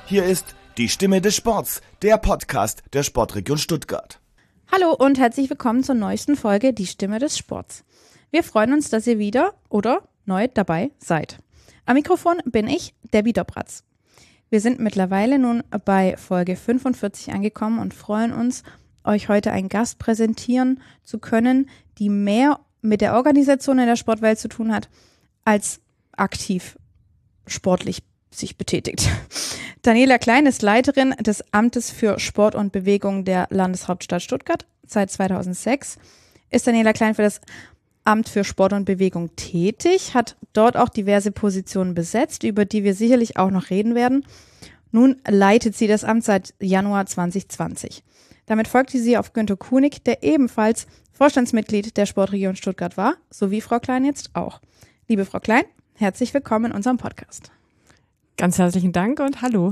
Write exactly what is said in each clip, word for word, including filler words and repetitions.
Hier ist die Stimme des Sports, der Podcast der Sportregion Stuttgart. Hallo und herzlich willkommen zur neuesten Folge Die Stimme des Sports. Wir freuen uns, dass ihr wieder oder neu dabei seid. Am Mikrofon bin ich, Debbie Dobratz. Wir sind mittlerweile nun bei Folge fünfundvierzig angekommen und freuen uns, euch heute einen Gast präsentieren zu können, die mehr mit der Organisation in der Sportwelt zu tun hat, als aktiv sportlich sich betätigt. Daniela Klein ist Leiterin des Amtes für Sport und Bewegung der Landeshauptstadt Stuttgart. Seit zweitausendsechs ist Daniela Klein für das Amt für Sport und Bewegung tätig, hat dort auch diverse Positionen besetzt, über die wir sicherlich auch noch reden werden. Nun leitet sie das Amt seit Januar zwanzig zwanzig. Damit folgte sie auf Günter Kunig, der ebenfalls Vorstandsmitglied der Sportregion Stuttgart war, sowie Frau Klein jetzt auch. Liebe Frau Klein, herzlich willkommen in unserem Podcast. Ganz herzlichen Dank und hallo.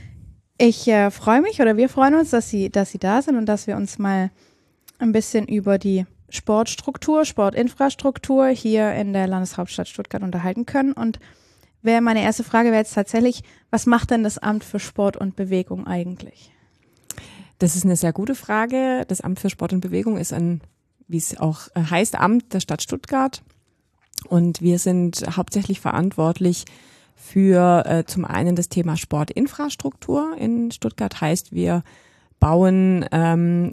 Ich äh, freue mich oder wir freuen uns, dass Sie, dass Sie da sind und dass wir uns mal ein bisschen über die Sportstruktur, Sportinfrastruktur hier in der Landeshauptstadt Stuttgart unterhalten können. Und wäre meine erste Frage wäre jetzt tatsächlich, was macht denn das Amt für Sport und Bewegung eigentlich? Das ist eine sehr gute Frage. Das Amt für Sport und Bewegung ist ein, wie es auch heißt, Amt der Stadt Stuttgart. Und wir sind hauptsächlich verantwortlich für äh, zum einen das Thema Sportinfrastruktur in Stuttgart. Heißt, wir bauen ähm,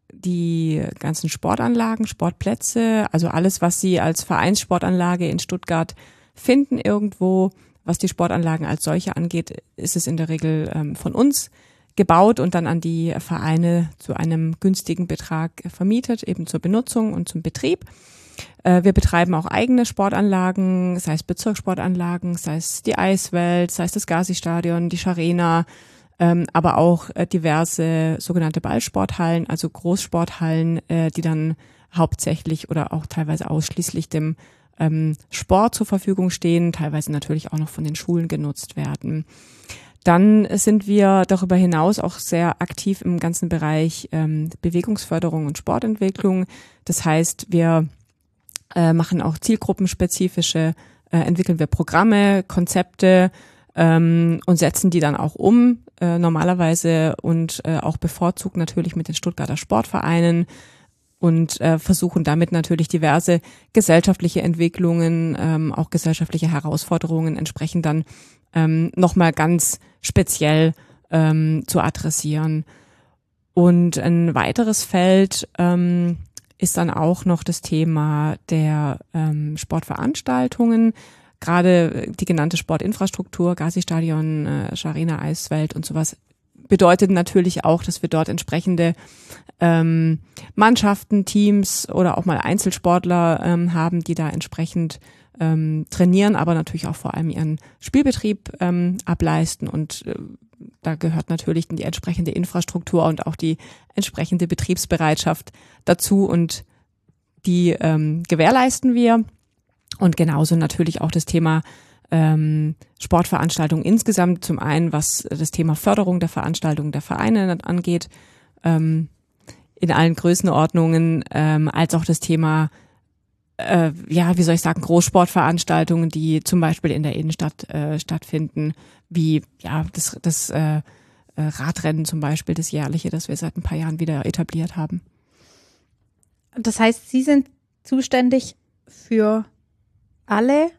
die ganzen Sportanlagen, Sportplätze, also alles, was Sie als Vereinssportanlage in Stuttgart finden irgendwo. Was die Sportanlagen als solche angeht, ist es in der Regel ähm, von uns gebaut und dann an die Vereine zu einem günstigen Betrag vermietet, eben zur Benutzung und zum Betrieb. Äh, wir betreiben auch eigene Sportanlagen, sei es Bezirkssportanlagen, sei es die Eiswelt, sei es das Gazi-Stadion, die Scharena, ähm, aber auch äh, diverse sogenannte Ballsporthallen, also Großsporthallen, äh, die dann hauptsächlich oder auch teilweise ausschließlich dem ähm, Sport zur Verfügung stehen, teilweise natürlich auch noch von den Schulen genutzt werden. Dann sind wir darüber hinaus auch sehr aktiv im ganzen Bereich ähm, Bewegungsförderung und Sportentwicklung. Das heißt, wir äh, machen auch zielgruppenspezifische, äh, entwickeln wir Programme, Konzepte ähm, und setzen die dann auch um, äh, normalerweise und äh, auch bevorzugt natürlich mit den Stuttgarter Sportvereinen und äh, versuchen damit natürlich diverse gesellschaftliche Entwicklungen, ähm, auch gesellschaftliche Herausforderungen entsprechend dann ähm, nochmal ganz speziell ähm, zu adressieren. Und ein weiteres Feld ähm, ist dann auch noch das Thema der ähm, Sportveranstaltungen, gerade die genannte Sportinfrastruktur, Gazi-Stadion, äh, Scharena, Eiswelt und sowas, bedeutet natürlich auch, dass wir dort entsprechende ähm, Mannschaften, Teams oder auch mal Einzelsportler ähm, haben, die da entsprechend ähm, trainieren, aber natürlich auch vor allem ihren Spielbetrieb ähm, ableisten und äh, da gehört natürlich die entsprechende Infrastruktur und auch die entsprechende Betriebsbereitschaft dazu und die ähm, gewährleisten wir. Und genauso natürlich auch das Thema ähm, Sportveranstaltungen insgesamt, zum einen was das Thema Förderung der Veranstaltungen der Vereine angeht, ähm, in allen Größenordnungen, ähm, als auch das Thema Äh, ja, wie soll ich sagen, Großsportveranstaltungen, die zum Beispiel in der Innenstadt äh, stattfinden, wie ja das, das äh, Radrennen zum Beispiel, das jährliche, das wir seit ein paar Jahren wieder etabliert haben. Das heißt, Sie sind zuständig für alle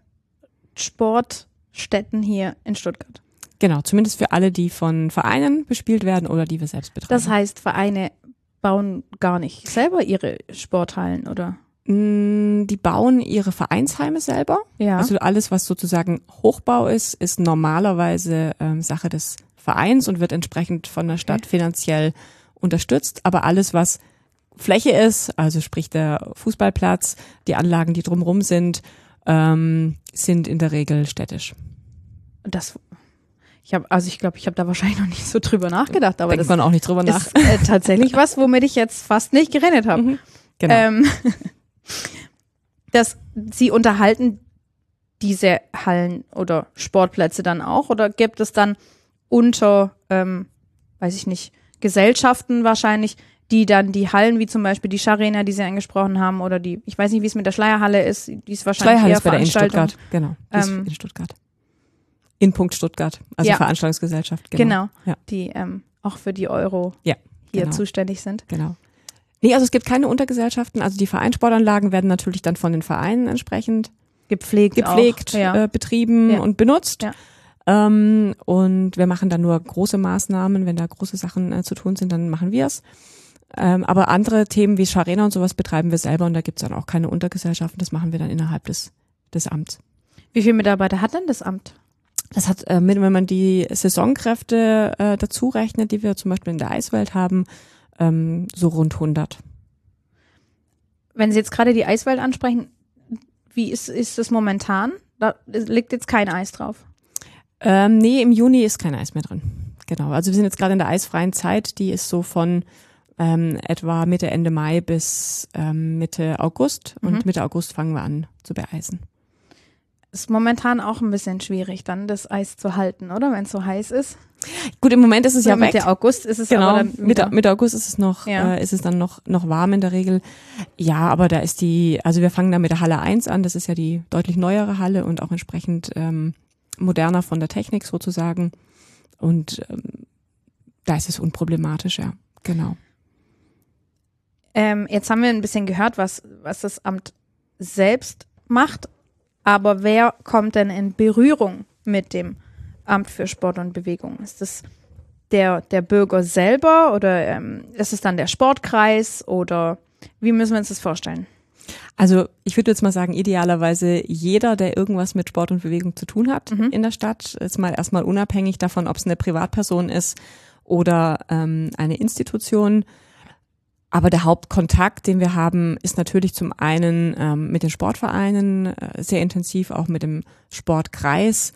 Sportstätten hier in Stuttgart? Genau, zumindest für alle, die von Vereinen bespielt werden oder die wir selbst betreiben. Das heißt, Vereine bauen gar nicht selber ihre Sporthallen, oder? Die bauen ihre Vereinsheime selber. Ja. Also alles, was sozusagen Hochbau ist, ist normalerweise ähm, Sache des Vereins und wird entsprechend von der Stadt okay. finanziell unterstützt. Aber alles, was Fläche ist, also sprich der Fußballplatz, die Anlagen, die drumherum sind, ähm, sind in der Regel städtisch. Das, ich habe, also ich glaube, ich habe da wahrscheinlich noch nicht so drüber nachgedacht, aber Denkt das man auch nicht drüber nach. ist äh, tatsächlich was, womit ich jetzt fast nicht gerechnet habe. Mhm. Genau. Ähm, dass Sie unterhalten diese Hallen oder Sportplätze dann auch oder gibt es dann unter, ähm, weiß ich nicht, Gesellschaften wahrscheinlich, die dann die Hallen, wie zum Beispiel die Scharena, die Sie angesprochen haben, oder die, ich weiß nicht, wie es mit der Schleierhalle ist, die ist wahrscheinlich Schleierhalle eher ist bei der in Veranstaltung. Stuttgart, genau, die ist Ähm, in Stuttgart. In Punkt Stuttgart, also ja. Veranstaltungsgesellschaft. Genau, genau ja. die ähm, auch für die Euro ja, hier genau. zuständig sind. Genau. Nee, also es gibt keine Untergesellschaften. Also die Vereinssportanlagen werden natürlich dann von den Vereinen entsprechend Gepflegt, gepflegt auch, ja. äh, betrieben Ja. und benutzt. Ja. Ähm, und wir machen dann nur große Maßnahmen. Wenn da große Sachen äh, zu tun sind, dann machen wir es. Ähm, aber andere Themen wie Scharena und sowas betreiben wir selber und da gibt es dann auch keine Untergesellschaften. Das machen wir dann innerhalb des, des Amts. Wie viele Mitarbeiter hat denn das Amt? Das hat, äh, wenn man die Saisonkräfte äh, dazu rechnet, die wir zum Beispiel in der Eiswelt haben, ähm, so rund hundert. Wenn Sie jetzt gerade die Eiswelt ansprechen, wie ist, ist das momentan? Da liegt jetzt kein Eis drauf. Ähm, nee, im Juni ist kein Eis mehr drin. Genau, also wir sind jetzt gerade in der eisfreien Zeit, die ist so von ähm, etwa Mitte, Ende Mai bis ähm, Mitte August und Mhm. Mitte August fangen wir an zu beeisen. Ist momentan auch ein bisschen schwierig, dann das Eis zu halten, oder? Wenn es so heiß ist. Gut, im Moment ist es ja Mit weg. der August ist es Genau, aber dann wieder. Mitte, Mitte August ist es noch, Ja. äh, ist es dann noch, noch warm in der Regel. Ja, aber da ist die, also wir fangen da mit der Halle eins an, das ist ja die deutlich neuere Halle und auch entsprechend ähm, moderner von der Technik sozusagen. Und ähm, da ist es unproblematisch, ja, genau. Ähm, jetzt haben wir ein bisschen gehört, was, was das Amt selbst macht. Aber wer kommt denn in Berührung mit dem Amt für Sport und Bewegung? Ist das der, der Bürger selber oder ähm, ist es dann der Sportkreis oder wie müssen wir uns das vorstellen? Also ich würde jetzt mal sagen, idealerweise jeder, der irgendwas mit Sport und Bewegung zu tun hat Mhm. in der Stadt, ist mal erstmal unabhängig davon, ob es eine Privatperson ist oder ähm, eine Institution. Aber der Hauptkontakt, den wir haben, ist natürlich zum einen ähm, mit den Sportvereinen, äh, sehr intensiv auch mit dem Sportkreis,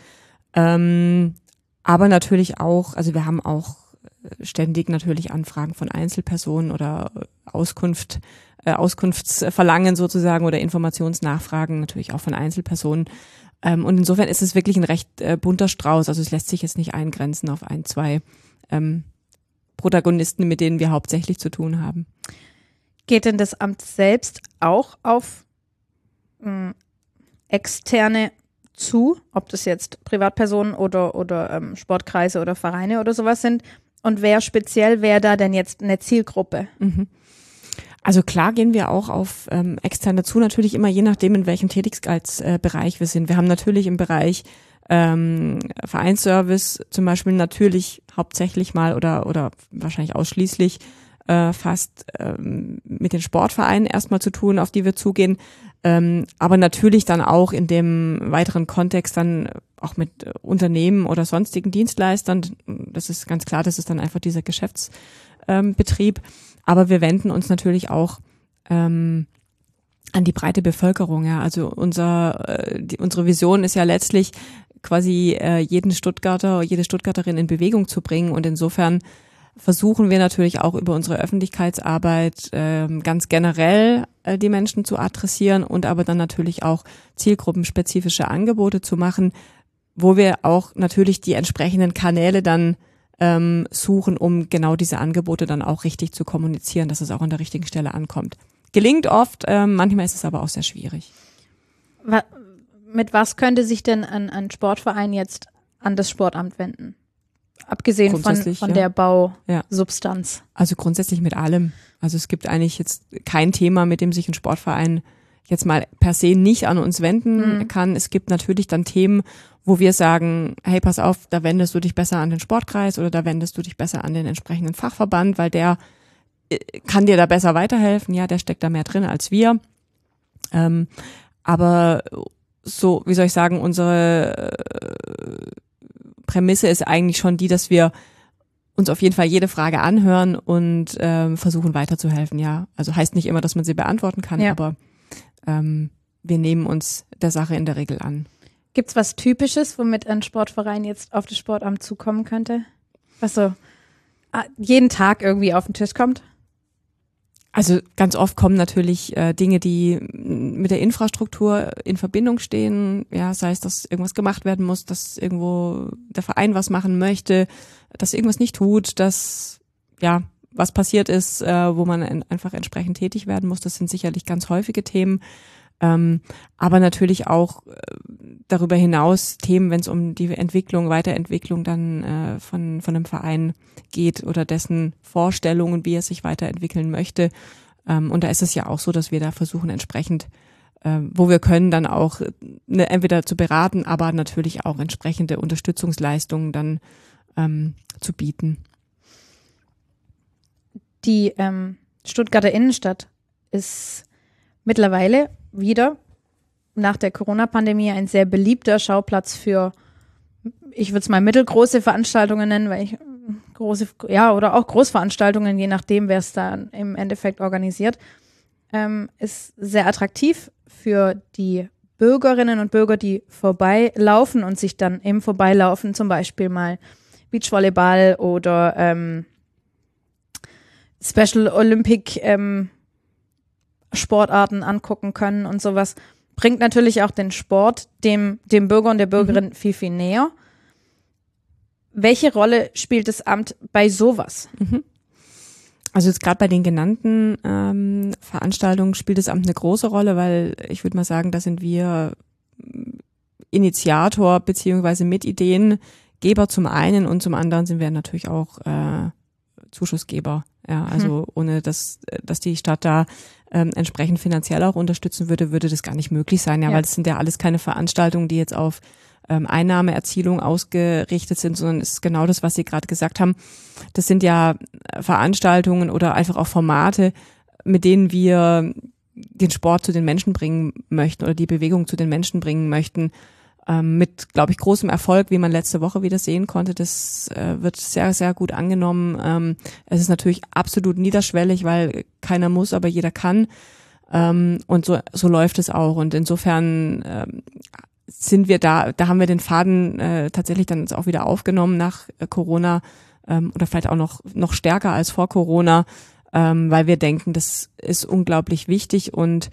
ähm, aber natürlich auch, also wir haben auch ständig natürlich Anfragen von Einzelpersonen oder Auskunft, äh, Auskunftsverlangen sozusagen oder Informationsnachfragen natürlich auch von Einzelpersonen. Ähm, und insofern ist es wirklich ein recht äh, bunter Strauß, also es lässt sich jetzt nicht eingrenzen auf ein, zwei ähm, Protagonisten, mit denen wir hauptsächlich zu tun haben. Geht denn das Amt selbst auch auf mh, Externe zu, ob das jetzt Privatpersonen oder, oder ähm, Sportkreise oder Vereine oder sowas sind? Und wer speziell wäre da denn jetzt eine Zielgruppe? Mhm. Also klar gehen wir auch auf ähm, externe zu, natürlich immer je nachdem, in welchem Tätigkeitsbereich äh, wir sind. Wir haben natürlich im Bereich ähm, Vereinsservice zum Beispiel natürlich hauptsächlich mal oder oder wahrscheinlich ausschließlich äh, fast ähm, mit den Sportvereinen erstmal zu tun, auf die wir zugehen, ähm, aber natürlich dann auch in dem weiteren Kontext dann auch mit äh, Unternehmen oder sonstigen Dienstleistern. Das ist ganz klar, das ist dann einfach dieser Geschäftsbetrieb. Ähm, aber wir wenden uns natürlich auch ähm, an die breite Bevölkerung. Ja, also unser äh, die, unsere Vision ist ja letztlich quasi äh, jeden Stuttgarter, jede Stuttgarterin in Bewegung zu bringen und insofern versuchen wir natürlich auch über unsere Öffentlichkeitsarbeit ähm, ganz generell äh, die Menschen zu adressieren und aber dann natürlich auch zielgruppenspezifische Angebote zu machen, wo wir auch natürlich die entsprechenden Kanäle dann ähm, suchen, um genau diese Angebote dann auch richtig zu kommunizieren, dass es auch an der richtigen Stelle ankommt. Gelingt oft, ähm, manchmal ist es aber auch sehr schwierig. Wa- Mit was könnte sich denn ein, ein Sportverein jetzt an das Sportamt wenden? Abgesehen von, Grundsätzlich, von ja. der Ja. Bausubstanz. Also grundsätzlich mit allem. Also es gibt eigentlich jetzt kein Thema, mit dem sich ein Sportverein jetzt mal per se nicht an uns wenden Mhm. kann. Es gibt natürlich dann Themen, wo wir sagen, hey, pass auf, da wendest du dich besser an den Sportkreis oder da wendest du dich besser an den entsprechenden Fachverband, weil der äh, kann dir da besser weiterhelfen. Ja, der steckt da mehr drin als wir. Ähm, aber so, wie soll ich sagen, unsere äh, Prämisse ist eigentlich schon die, dass wir uns auf jeden Fall jede Frage anhören und ähm, versuchen weiterzuhelfen, ja. Also heißt nicht immer, dass man sie beantworten kann, Ja. aber ähm, wir nehmen uns der Sache in der Regel an. Gibt's was Typisches, womit ein Sportverein jetzt auf das Sportamt zukommen könnte? Was so ah, jeden Tag irgendwie auf den Tisch kommt? Also ganz oft kommen natürlich äh, Dinge, die mit der Infrastruktur in Verbindung stehen, ja, sei es, dass irgendwas gemacht werden muss, dass irgendwo der Verein was machen möchte, dass irgendwas nicht tut, dass ja was passiert ist, äh, wo man en- einfach entsprechend tätig werden muss. Das sind sicherlich ganz häufige Themen. Ähm, aber natürlich auch äh, darüber hinaus Themen, wenn es um die Entwicklung, Weiterentwicklung dann äh, von, von einem Verein geht oder dessen Vorstellungen, wie er sich weiterentwickeln möchte. Ähm, und da ist es ja auch so, dass wir da versuchen, entsprechend, äh, wo wir können, dann auch ne, entweder zu beraten, aber natürlich auch entsprechende Unterstützungsleistungen dann ähm, zu bieten. Die ähm, Stuttgarter Innenstadt ist mittlerweile wieder nach der Corona-Pandemie ein sehr beliebter Schauplatz für, ich würde es mal mittelgroße Veranstaltungen nennen, weil ich große, ja, oder auch Großveranstaltungen, je nachdem, wer es da im Endeffekt organisiert, ähm, ist sehr attraktiv für die Bürgerinnen und Bürger, die vorbeilaufen und sich dann im Vorbeilaufen zum Beispiel mal Beachvolleyball oder ähm, Special Olympic ähm, Sportarten angucken können und sowas. Bringt natürlich auch den Sport dem, dem Bürger und der Bürgerin mhm. viel, viel näher. Welche Rolle spielt das Amt bei sowas? Mhm. Also jetzt gerade bei den genannten ähm, Veranstaltungen spielt das Amt eine große Rolle, weil ich würde mal sagen, da sind wir Initiator beziehungsweise Mitideengeber zum einen und zum anderen sind wir natürlich auch äh, Zuschussgeber. Ja, also hm. ohne dass, dass die Stadt da ähm, entsprechend finanziell auch unterstützen würde, würde das gar nicht möglich sein. Ja, ja. Weil das sind ja alles keine Veranstaltungen, die jetzt auf ähm, Einnahmeerzielung ausgerichtet sind, sondern es ist genau das, was Sie gerade gesagt haben. Das sind ja Veranstaltungen oder einfach auch Formate, mit denen wir den Sport zu den Menschen bringen möchten oder die Bewegung zu den Menschen bringen möchten. Ähm, mit, glaube ich, großem Erfolg, wie man letzte Woche wieder sehen konnte. Das äh, wird sehr, sehr gut angenommen. Ähm, es ist natürlich absolut niederschwellig, weil keiner muss, aber jeder kann. Ähm, und so, so läuft es auch. Und insofern ähm, sind wir da, da haben wir den Faden äh, tatsächlich dann auch wieder aufgenommen nach äh, Corona ähm, oder vielleicht auch noch, noch stärker als vor Corona, ähm, weil wir denken, das ist unglaublich wichtig und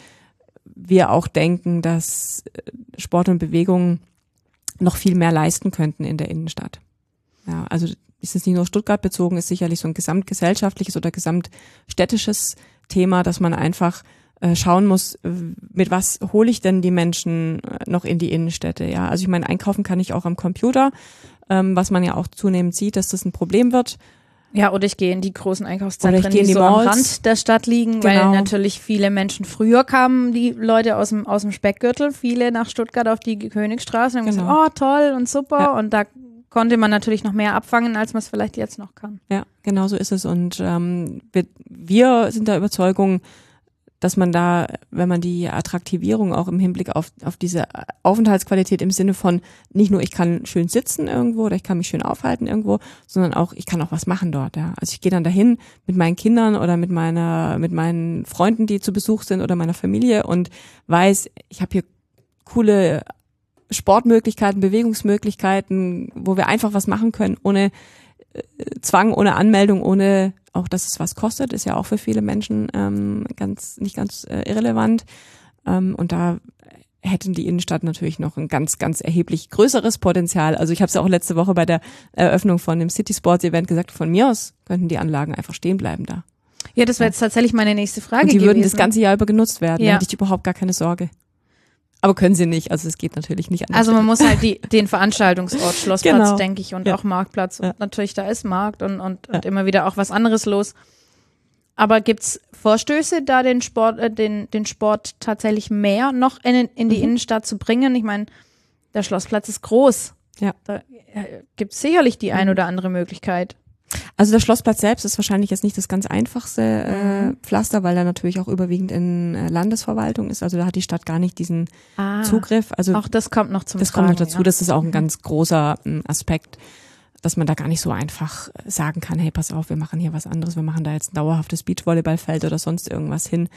wir auch denken, dass Sport und Bewegung noch viel mehr leisten könnten in der Innenstadt. Ja, also ist es nicht nur Stuttgart bezogen, ist sicherlich so ein gesamtgesellschaftliches oder gesamtstädtisches Thema, dass man einfach äh, schauen muss, mit was hole ich denn die Menschen noch in die Innenstädte. Ja, also ich meine, einkaufen kann ich auch am Computer, ähm, was man ja auch zunehmend sieht, dass das ein Problem wird. Ja, oder ich gehe in die großen Einkaufszentren, die, die so Malls. am Rand der Stadt liegen, Genau. weil natürlich viele Menschen, früher kamen die Leute aus dem, aus dem Speckgürtel, viele nach Stuttgart auf die Königstraße und haben Genau. gesagt, oh toll und super Ja. und da konnte man natürlich noch mehr abfangen, als man es vielleicht jetzt noch kann. Ja, genau so ist es und ähm, wir, wir sind der Überzeugung, dass man da, wenn man die Attraktivierung auch im Hinblick auf, auf diese Aufenthaltsqualität im Sinne von nicht nur ich kann schön sitzen irgendwo oder ich kann mich schön aufhalten irgendwo, sondern auch ich kann auch was machen dort. Ja. Also ich gehe dann dahin mit meinen Kindern oder mit meiner, mit meinen Freunden, die zu Besuch sind oder meiner Familie und weiß, ich habe hier coole Sportmöglichkeiten, Bewegungsmöglichkeiten, wo wir einfach was machen können, ohne äh, Zwang, ohne Anmeldung, ohne auch, dass es was kostet, ist ja auch für viele Menschen ähm, ganz nicht ganz äh, irrelevant. Ähm, und da hätten die Innenstadt natürlich noch ein ganz, ganz erheblich größeres Potenzial. Also ich habe es ja auch letzte Woche bei der Eröffnung von dem City Sports Event gesagt, von mir aus könnten die Anlagen einfach stehen bleiben da. Ja, das wäre jetzt tatsächlich meine nächste Frage gewesen. Und die gewesen. würden das ganze Jahr über genutzt werden, ja. Da hätte ich überhaupt gar keine Sorge. Aber können sie nicht, also es geht natürlich nicht anders. Also man muss halt die, den Veranstaltungsort, Schlossplatz, Genau. denke ich, und Ja. auch Marktplatz. Und Ja. natürlich, da ist Markt und, und, Ja. und immer wieder auch was anderes los. Aber gibt's Vorstöße, da den Sport, äh, den, den Sport tatsächlich mehr noch in, in die Mhm. Innenstadt zu bringen? Ich meine, der Schlossplatz ist groß. Ja. Da äh, gibt's sicherlich die ein oder andere Möglichkeit. Also der Schlossplatz selbst ist wahrscheinlich jetzt nicht das ganz einfachste äh, Mhm. Pflaster, weil er natürlich auch überwiegend in äh, Landesverwaltung ist. Also da hat die Stadt gar nicht diesen Ah, Zugriff. Also auch das kommt noch zum das Tragen. kommt noch dazu. Ja. Das ist auch ein Mhm. ganz großer ähm, Aspekt, dass man da gar nicht so einfach sagen kann, hey, pass auf, wir machen hier was anderes, wir machen da jetzt ein dauerhaftes Beachvolleyballfeld oder sonst irgendwas hin.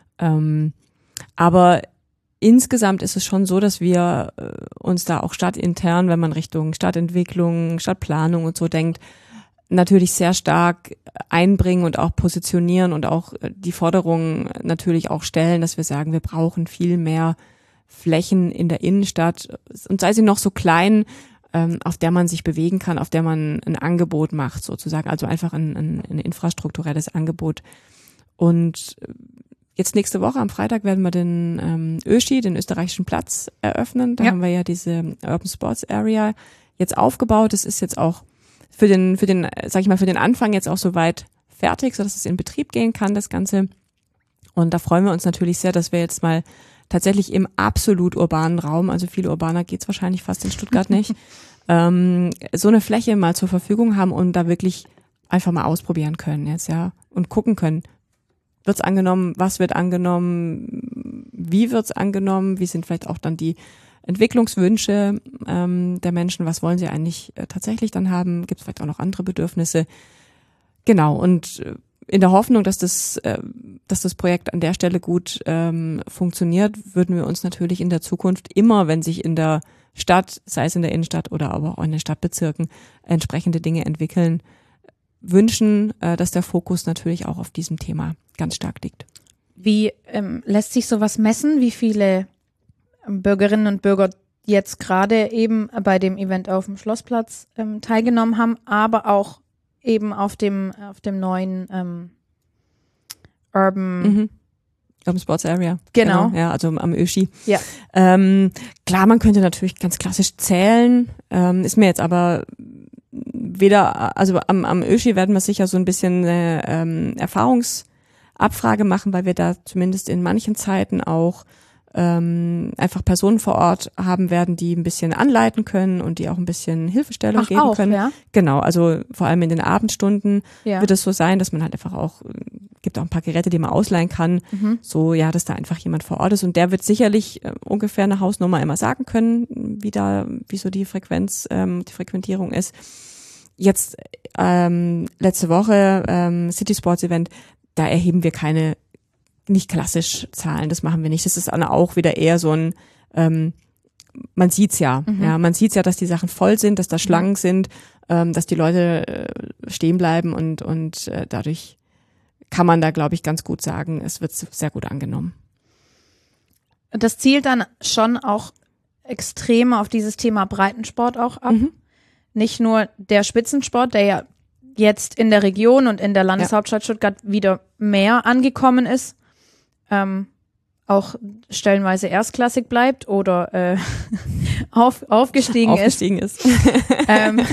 Ähm, aber insgesamt ist es schon so, dass wir äh, uns da auch stadtintern, wenn man Richtung Stadtentwicklung, Stadtplanung und so denkt, natürlich sehr stark einbringen und auch positionieren und auch die Forderungen natürlich auch stellen, dass wir sagen, wir brauchen viel mehr Flächen in der Innenstadt und sei sie noch so klein, ähm, auf der man sich bewegen kann, auf der man ein Angebot macht sozusagen, also einfach ein, ein, ein infrastrukturelles Angebot. Und jetzt nächste Woche am Freitag werden wir den ähm, Öschi, den österreichischen Platz, eröffnen. Da ja. haben wir ja diese Urban Sports Area jetzt aufgebaut. Das ist jetzt auch für den, für den, sag ich mal, für den Anfang jetzt auch soweit fertig, sodass es in Betrieb gehen kann, das Ganze. Und da freuen wir uns natürlich sehr, dass wir jetzt mal tatsächlich im absolut urbanen Raum, also viel urbaner geht's wahrscheinlich fast in Stuttgart nicht, ähm, so eine Fläche mal zur Verfügung haben und da wirklich einfach mal ausprobieren können jetzt, ja, und gucken können, wird's angenommen, was wird angenommen, wie wird's angenommen, wie sind vielleicht auch dann die Entwicklungswünsche ähm, der Menschen, was wollen sie eigentlich äh, tatsächlich dann haben, gibt's vielleicht auch noch andere Bedürfnisse. Genau, und äh, in der Hoffnung, dass das, äh, dass das Projekt an der Stelle gut ähm, funktioniert, würden wir uns natürlich in der Zukunft immer, wenn sich in der Stadt, sei es in der Innenstadt oder aber auch in den Stadtbezirken, entsprechende Dinge entwickeln, wünschen, äh, dass der Fokus natürlich auch auf diesem Thema ganz stark liegt. Wie ähm, lässt sich sowas messen? Wie viele Bürgerinnen und Bürger jetzt gerade eben bei dem Event auf dem Schlossplatz ähm, teilgenommen haben, aber auch eben auf dem auf dem neuen ähm, Urban Mhm. Urban Sports Area. Genau. genau. Ja, also am Öschi. Ja. Ähm, klar, man könnte natürlich ganz klassisch zählen, ähm, ist mir jetzt aber weder, also am, am Öschi werden wir sicher so ein bisschen eine ähm, Erfahrungsabfrage machen, weil wir da zumindest in manchen Zeiten auch ähm, einfach Personen vor Ort haben werden, die ein bisschen anleiten können und die auch ein bisschen Hilfestellung Ach, geben auch, können. Ja? Genau, also vor allem in den Abendstunden Ja. wird es so sein, dass man halt einfach auch, gibt auch ein paar Geräte, die man ausleihen kann, Mhm. so ja, dass da einfach jemand vor Ort ist und der wird sicherlich äh, ungefähr eine Hausnummer immer sagen können, wie da, wie so die Frequenz, ähm, die Frequentierung ist. Jetzt ähm, letzte Woche ähm, City Sports Event, da erheben wir keine nicht klassisch Zahlen, das machen wir nicht. Das ist dann auch wieder eher so ein, ähm, man sieht's ja, Mhm. ja, man sieht's ja, dass die Sachen voll sind, dass da Schlangen Mhm. sind, ähm, dass die Leute äh, stehen bleiben und und äh, dadurch kann man da, glaube ich, ganz gut sagen, es wird sehr gut angenommen. Das zielt dann schon auch extrem auf dieses Thema Breitensport auch ab. Mhm. Nicht nur der Spitzensport, der ja jetzt in der Region und in der Landeshauptstadt Stuttgart wieder mehr angekommen ist, ähm, auch stellenweise erstklassig bleibt oder äh, auf, aufgestiegen, Aufgestiegen ist. ist. ähm,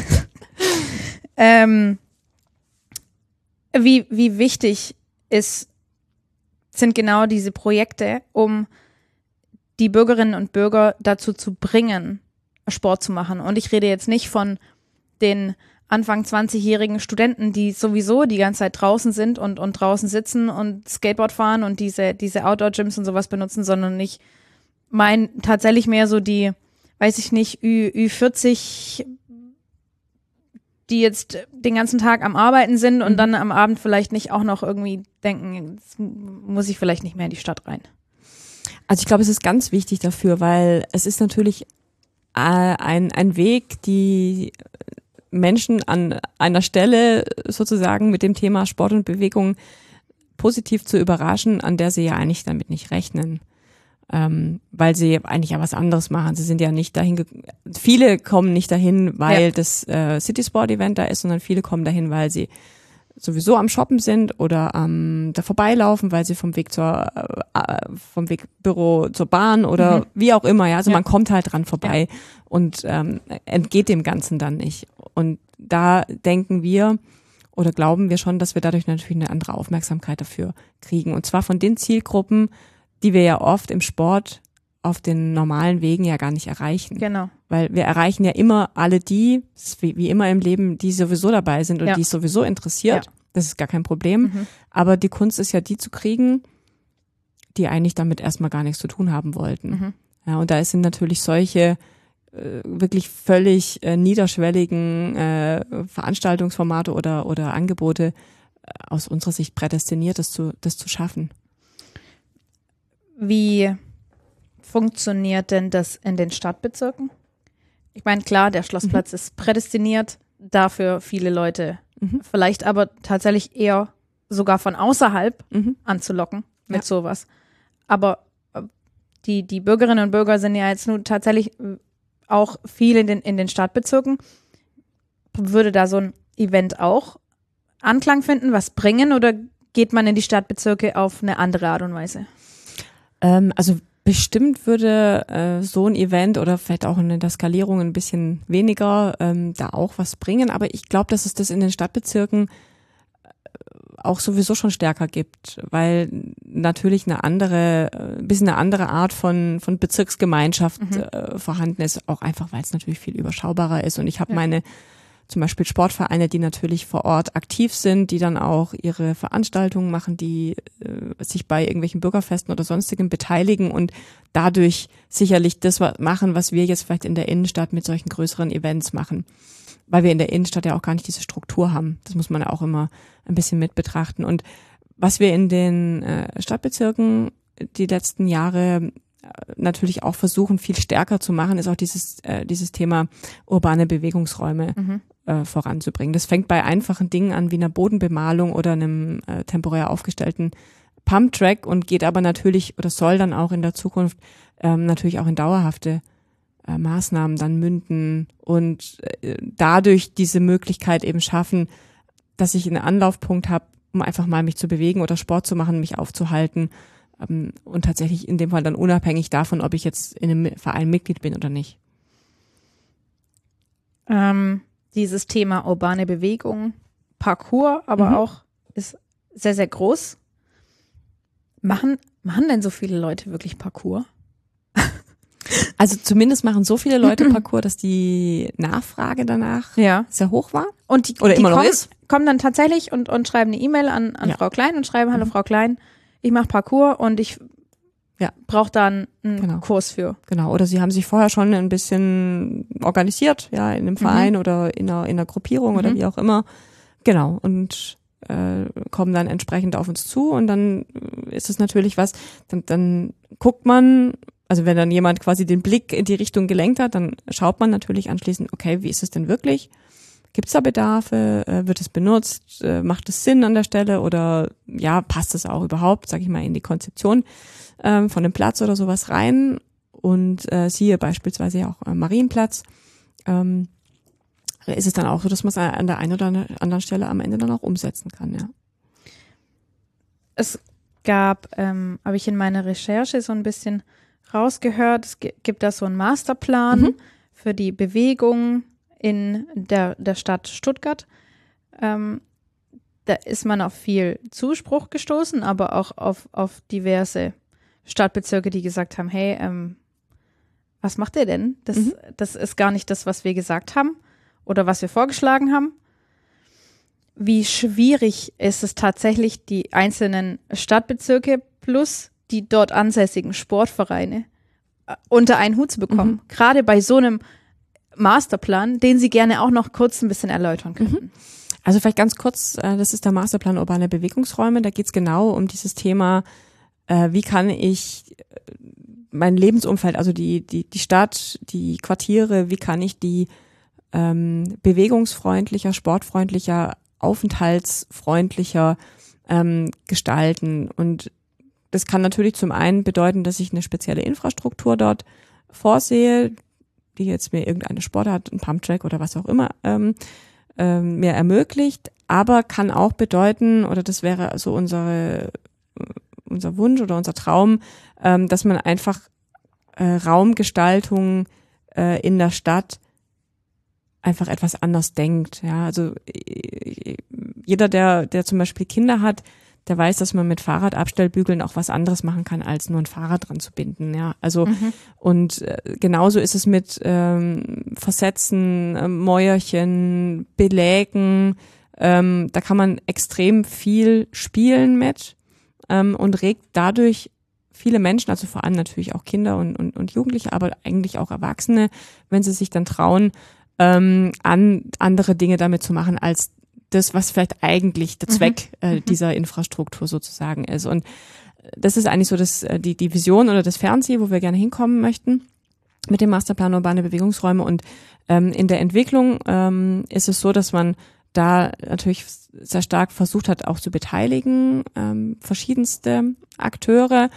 ähm, wie, wie wichtig ist, sind genau diese Projekte, um die Bürgerinnen und Bürger dazu zu bringen, Sport zu machen. Und ich rede jetzt nicht von den Anfang zwanzigjährigen Studenten, die sowieso die ganze Zeit draußen sind und, und draußen sitzen und Skateboard fahren und diese, diese Outdoor-Gyms und sowas benutzen, sondern ich meine tatsächlich mehr so die, weiß ich nicht, Ü, Ü40, die jetzt den ganzen Tag am Arbeiten sind und Mhm. dann am Abend vielleicht nicht auch noch irgendwie denken, jetzt muss ich vielleicht nicht mehr in die Stadt rein. Also ich glaube, es ist ganz wichtig dafür, weil es ist natürlich äh, ein, ein Weg, die Menschen an einer Stelle sozusagen mit dem Thema Sport und Bewegung positiv zu überraschen, an der sie ja eigentlich damit nicht rechnen. Ähm, weil sie eigentlich ja was anderes machen. Sie sind ja nicht dahin, ge- viele kommen nicht dahin, weil Ja. das äh, City Sport Event da ist, sondern viele kommen dahin, weil sie sowieso am Shoppen sind oder am da vorbeilaufen, weil sie vom Weg zur äh, vom Weg Büro zur Bahn oder Mhm. wie auch immer, ja, also Ja. man kommt halt dran vorbei und ähm, entgeht dem Ganzen dann nicht. Und da denken wir oder glauben wir schon, dass wir dadurch natürlich eine andere Aufmerksamkeit dafür kriegen. Und zwar von den Zielgruppen, die wir ja oft im Sport auf den normalen Wegen ja gar nicht erreichen. Genau. Weil wir erreichen ja immer alle die, das ist wie, wie immer im Leben, die sowieso dabei sind und Ja. die es sowieso interessiert. Ja. Das ist gar kein Problem. Mhm. Aber die Kunst ist ja die zu kriegen, die eigentlich damit erstmal gar nichts zu tun haben wollten. Mhm. Ja, und da sind natürlich solche äh, wirklich völlig äh, niederschwelligen äh, Veranstaltungsformate oder, oder Angebote äh, aus unserer Sicht prädestiniert, das zu, das zu schaffen. Wie funktioniert denn das in den Stadtbezirken? Ich meine, klar, der Schlossplatz ist prädestiniert dafür, viele Leute Mhm. vielleicht aber tatsächlich eher sogar von außerhalb Mhm. anzulocken mit Ja. sowas. Aber äh, die, die Bürgerinnen und Bürger sind ja jetzt nun tatsächlich äh, auch viel in den, in den Stadtbezirken. Würde da so ein Event auch Anklang finden, was bringen oder geht man in die Stadtbezirke auf eine andere Art und Weise? Ähm, also bestimmt würde äh, so ein Event oder vielleicht auch in der Skalierung ein bisschen weniger ähm, da auch was bringen. Aber ich glaube, dass es das in den Stadtbezirken auch sowieso schon stärker gibt, weil natürlich eine andere, ein bisschen eine andere Art von von Bezirksgemeinschaft mhm. äh, vorhanden ist, auch einfach, weil es natürlich viel überschaubarer ist. Und ich habe ja. meine zum Beispiel Sportvereine, die natürlich vor Ort aktiv sind, die dann auch ihre Veranstaltungen machen, die äh, sich bei irgendwelchen Bürgerfesten oder sonstigem beteiligen und dadurch sicherlich das machen, was wir jetzt vielleicht in der Innenstadt mit solchen größeren Events machen. Weil wir in der Innenstadt ja auch gar nicht diese Struktur haben. Das muss man ja auch immer ein bisschen mit betrachten. Und was wir in den äh, Stadtbezirken die letzten Jahre natürlich auch versuchen, viel stärker zu machen, ist auch dieses äh, dieses Thema urbane Bewegungsräume mhm. äh, voranzubringen. Das fängt bei einfachen Dingen an, wie einer Bodenbemalung oder einem äh, temporär aufgestellten Pumptrack und geht aber natürlich oder soll dann auch in der Zukunft ähm, natürlich auch in dauerhafte äh, Maßnahmen dann münden und äh, dadurch diese Möglichkeit eben schaffen, dass ich einen Anlaufpunkt habe, um einfach mal mich zu bewegen oder Sport zu machen, mich aufzuhalten. Und tatsächlich in dem Fall dann unabhängig davon, ob ich jetzt in einem Verein Mitglied bin oder nicht. Ähm, dieses Thema urbane Bewegung, Parkour, aber mhm. auch ist sehr, sehr groß. Machen, machen denn so viele Leute wirklich Parkour? Also zumindest machen so viele Leute Parkour, dass die Nachfrage danach ja. sehr hoch war. Und die, oder die immer kommen, noch ist. kommen dann tatsächlich und, und schreiben eine E-Mail an, an ja. Frau Klein und schreiben, hallo mhm. Frau Klein, ich mache Parkour und ich ja. brauche da einen, einen genau. Kurs für. Genau, oder sie haben sich vorher schon ein bisschen organisiert, ja, in einem Verein mhm. oder in einer, in einer Gruppierung mhm. oder wie auch immer. Genau, und äh, kommen dann entsprechend auf uns zu und dann ist es natürlich was, dann, dann guckt man, also wenn dann jemand quasi den Blick in die Richtung gelenkt hat, dann schaut man natürlich anschließend, okay, wie ist es denn wirklich? Gibt es da Bedarfe? Äh, wird es benutzt? Äh, macht es Sinn an der Stelle? Oder ja, passt es auch überhaupt, sage ich mal, in die Konzeption ähm, von dem Platz oder sowas rein? Und äh, siehe beispielsweise ja auch äh, Marienplatz. Ähm, ist es dann auch so, dass man es an der einen oder anderen Stelle am Ende dann auch umsetzen kann, ja. Es gab, ähm, habe ich in meiner Recherche so ein bisschen rausgehört, es g- gibt da so einen Masterplan mhm. für die Bewegung in der, der Stadt Stuttgart. Ähm, da ist man auf viel Zuspruch gestoßen, aber auch auf, auf diverse Stadtbezirke, die gesagt haben, hey, ähm, was macht ihr denn? Das, mhm. das ist gar nicht das, was wir gesagt haben oder was wir vorgeschlagen haben. Wie schwierig ist es tatsächlich, die einzelnen Stadtbezirke plus die dort ansässigen Sportvereine unter einen Hut zu bekommen? Mhm. Gerade bei so einem Masterplan, den Sie gerne auch noch kurz ein bisschen erläutern könnten. Also vielleicht ganz kurz, das ist der Masterplan urbane Bewegungsräume. Da geht es genau um dieses Thema, wie kann ich mein Lebensumfeld, also die die die Stadt, die Quartiere, wie kann ich die ähm, bewegungsfreundlicher, sportfreundlicher, aufenthaltsfreundlicher ähm, gestalten. Und das kann natürlich zum einen bedeuten, dass ich eine spezielle Infrastruktur dort vorsehe, die jetzt mir irgendeine Sportart, ein Pumptrack oder was auch immer ähm, ähm, mir ermöglicht, aber kann auch bedeuten, oder das wäre also unsere, unser Wunsch oder unser Traum, ähm, dass man einfach äh, Raumgestaltung äh, in der Stadt einfach etwas anders denkt. Ja, also äh, jeder, der, der zum Beispiel Kinder hat, der weiß, dass man mit Fahrradabstellbügeln auch was anderes machen kann, als nur ein Fahrrad dran zu binden. Ja, also mhm. und äh, genauso ist es mit ähm, Versetzen, äh, Mäuerchen, Belägen. Ähm, da kann man extrem viel spielen mit ähm, und regt dadurch viele Menschen, also vor allem natürlich auch Kinder und, und, und Jugendliche, aber eigentlich auch Erwachsene, wenn sie sich dann trauen, ähm, an andere Dinge damit zu machen, als das, was vielleicht eigentlich der Zweck mhm. äh, dieser Infrastruktur sozusagen ist. Und das ist eigentlich so das, die, die Vision oder das Fernziel, wo wir gerne hinkommen möchten mit dem Masterplan urbane Bewegungsräume. Und ähm, in der Entwicklung ähm, ist es so, dass man da natürlich sehr stark versucht hat, auch zu beteiligen, ähm, verschiedenste Akteure